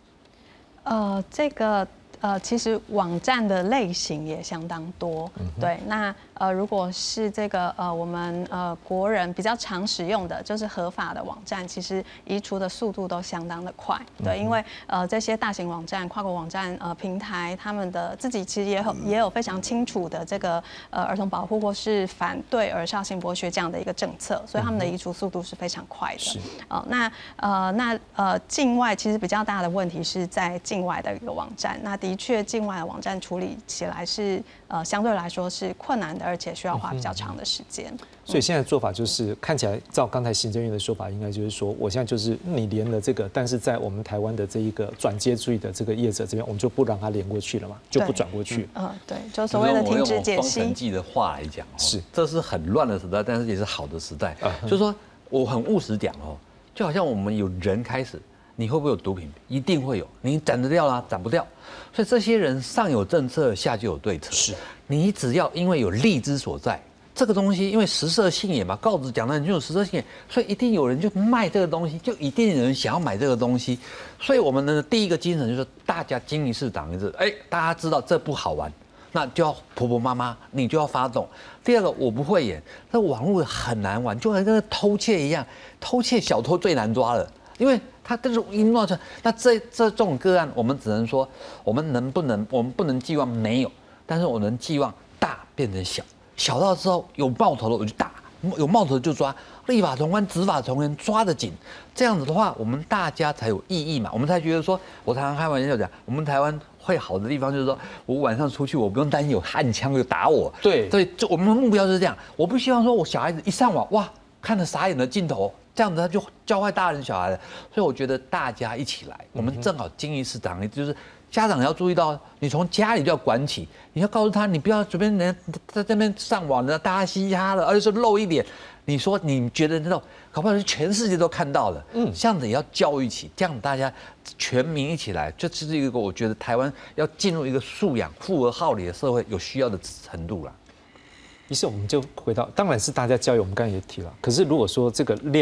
其实网站的类型也相当多，对。那如果是这个我们国人比较常使用的，就是合法的网站，其实移除的速度都相当的快，对。因为这些大型网站、跨国网站平台，他们的自己其实也有非常清楚的这个儿童保护或是反对儿少性剥削这样的一个政策，所以他们的移除速度是非常快的。是。境外其实比较大的问题是在境外的一个网站，那的确，境外的网站处理起来是相对来说是困难的，而且需要花比较长的时间。 所以现在做法就是看起来，照刚才行政院的说法，应该就是说，我现在就是你连了这个，但是在我们台湾的这一个转接注意的这个业者这边，我们就不让他连过去了嘛，就不转过去。 对，就所谓的停止解析。 用封城记的话来讲， 是这是很乱的时代，但是也是好的时代。就是说我很务实讲就好像我们有人开始。你会不会有毒品？一定会有，你斩得掉啦，斩不掉。所以这些人上有政策，下就有对策。是，你只要因为有利之所在，这个东西因为食色性也嘛，告子讲的很清楚，食色性也，所以一定有人就卖这个东西，就一定有人想要买这个东西。所以我们的第一个精神就是大家经一事长一智，大家知道这不好玩，那就要婆婆妈妈你就要发动。第二个我不会演，这网络很难玩，就跟偷窃一样，偷窃小偷最难抓了，因为。他这种一乱出，那这种个案，我们只能说，我们不能寄望没有，但是我能寄望大变成小，小到之后有冒头的我就打，有冒头就抓，立法从宽，执法从严，抓得紧，这样子的话，我们大家才有意义嘛，我们才觉得说，我常常开玩笑讲，我们台湾会好的地方就是说，我晚上出去我不用担心有悍枪有打我，对，就我们的目标就是这样，我不希望说我小孩子一上网哇，看了傻眼的镜头。这样子他就教坏大人小孩了，所以我觉得大家一起来，我们正好经一事长一智，就是家长要注意到，你从家里就要管起，你要告诉他，你不要随便人在这边上网的，大家嘻哈的，而且是露一脸，你说你觉得那种，搞不好是全世界都看到了，这样子也要教育起，这样大家全民一起来，这是一个我觉得台湾要进入一个素养、富而好礼的社会有需要的程度了。于是我们就回到，当然是大家教育，我们刚才也提了。可是如果说这个量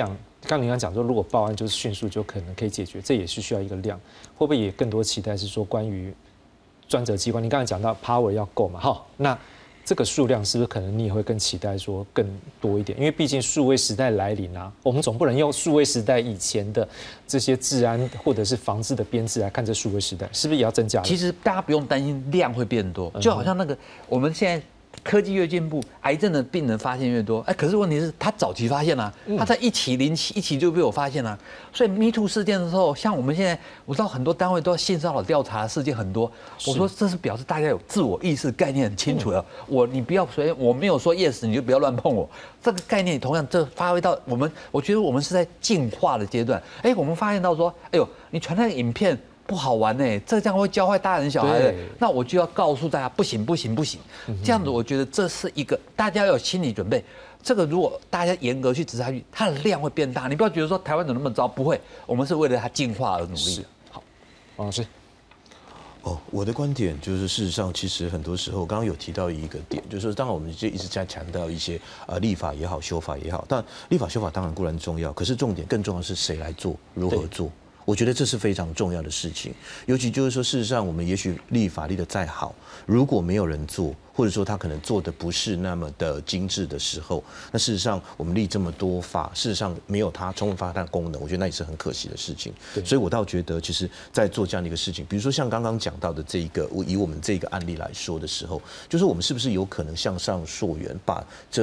刚您刚讲说，如果报案就是迅速就可能可以解决，这也是需要一个量，会不会也更多期待是说关于专责机关？您刚才讲到 power 要够嘛，好，那这个数量是不是可能你也会更期待说更多一点？因为毕竟数位时代来临啊，我们总不能用数位时代以前的这些治安或者是防治的编制来看这数位时代，是不是也要增加？ 其实大家不用担心量会变多，就好像那个我们现在。科技越进步，癌症的病人发现越多。可是问题是，他早期发现了，他在1期、0期、1期就被我发现了。所以 Me Too 事件的时候，像我们现在，我知道很多单位都要性骚扰调查事件很多。我说这是表示大家有自我意识概念很清楚了。你不要随便，我没有说 yes， 你就不要乱碰我。这个概念同样这发挥到我觉得我们是在进化的阶段。我们发现到说，你传那个影片。不好玩呢，这样会教坏大人小孩的。那我就要告诉大家，不行。这样子，我觉得这是一个大家要有心理准备。这个如果大家严格去执行下去，它的量会变大。你不要觉得说台湾怎么那么糟，不会，我们是为了它进化而努力的。好， 王老师。 我的观点就是，事实上，其实很多时候，刚刚有提到一个点，就是说，当然我们就一直在强调一些立法也好，修法也好，但立法修法当然固然重要，可是重点更重要是谁来做，如何做。我觉得这是非常重要的事情，尤其就是说，事实上我们也许立法立得再好，如果没有人做，或者说他可能做的不是那么的精致的时候，那事实上我们立这么多法，事实上没有它充分发挥它的功能，我觉得那也是很可惜的事情。所以我倒觉得，其实在做这样的一个事情，比如说像刚刚讲到的这一个，以我们这个案例来说的时候，就是我们是不是有可能向上溯源，把这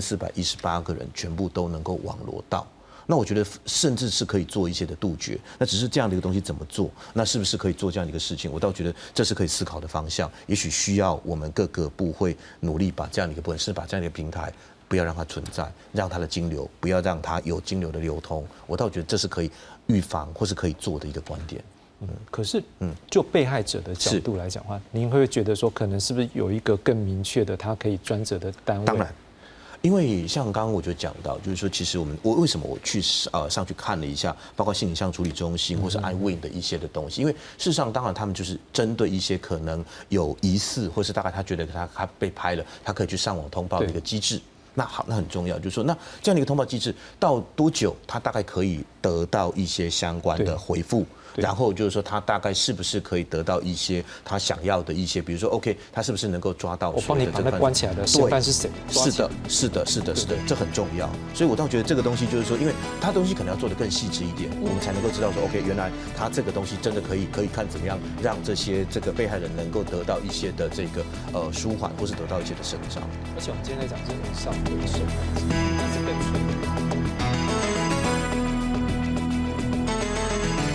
5418个人全部都能够网罗到？那我觉得甚至是可以做一些的杜绝，那只是这样的一个东西怎么做？那是不是可以做这样的一个事情？我倒觉得这是可以思考的方向，也许需要我们各个部会努力把这样的一个部分，是把这样的一个平台不要让它存在，让它的金流不要让它有金流的流通。我倒觉得这是可以预防或是可以做的一个观点。 可是就被害者的角度来讲的话，您会不会觉得说，可能是不是有一个更明确的，他可以专责的单位？ 当然。因为像刚刚我就讲到，就是说，其实我为什么我去上去看了一下，包括性影像处理中心或是 iWin 的一些的东西，因为事实上，当然他们就是针对一些可能有疑似，或是大概他觉得他被拍了，他可以去上网通报的一个机制。那好，那很重要，就是说，那这样的一个通报机制到多久，他大概可以得到一些相关的回复？然后就是说，他大概是不是可以得到一些他想要的一些，比如说 OK， 他是不是能够抓到？ 我帮你把那关起来的嫌犯是谁？ 是的，这很重要。所以我倒觉得这个东西就是说，因为他东西可能要做得更细致一点，我们才能够知道说 OK， 原来他这个东西真的可以看怎么样让这个被害人能够得到一些的这个舒缓，或是得到一些的伸张。 而且我们今天在讲这种上位手段，是更纯。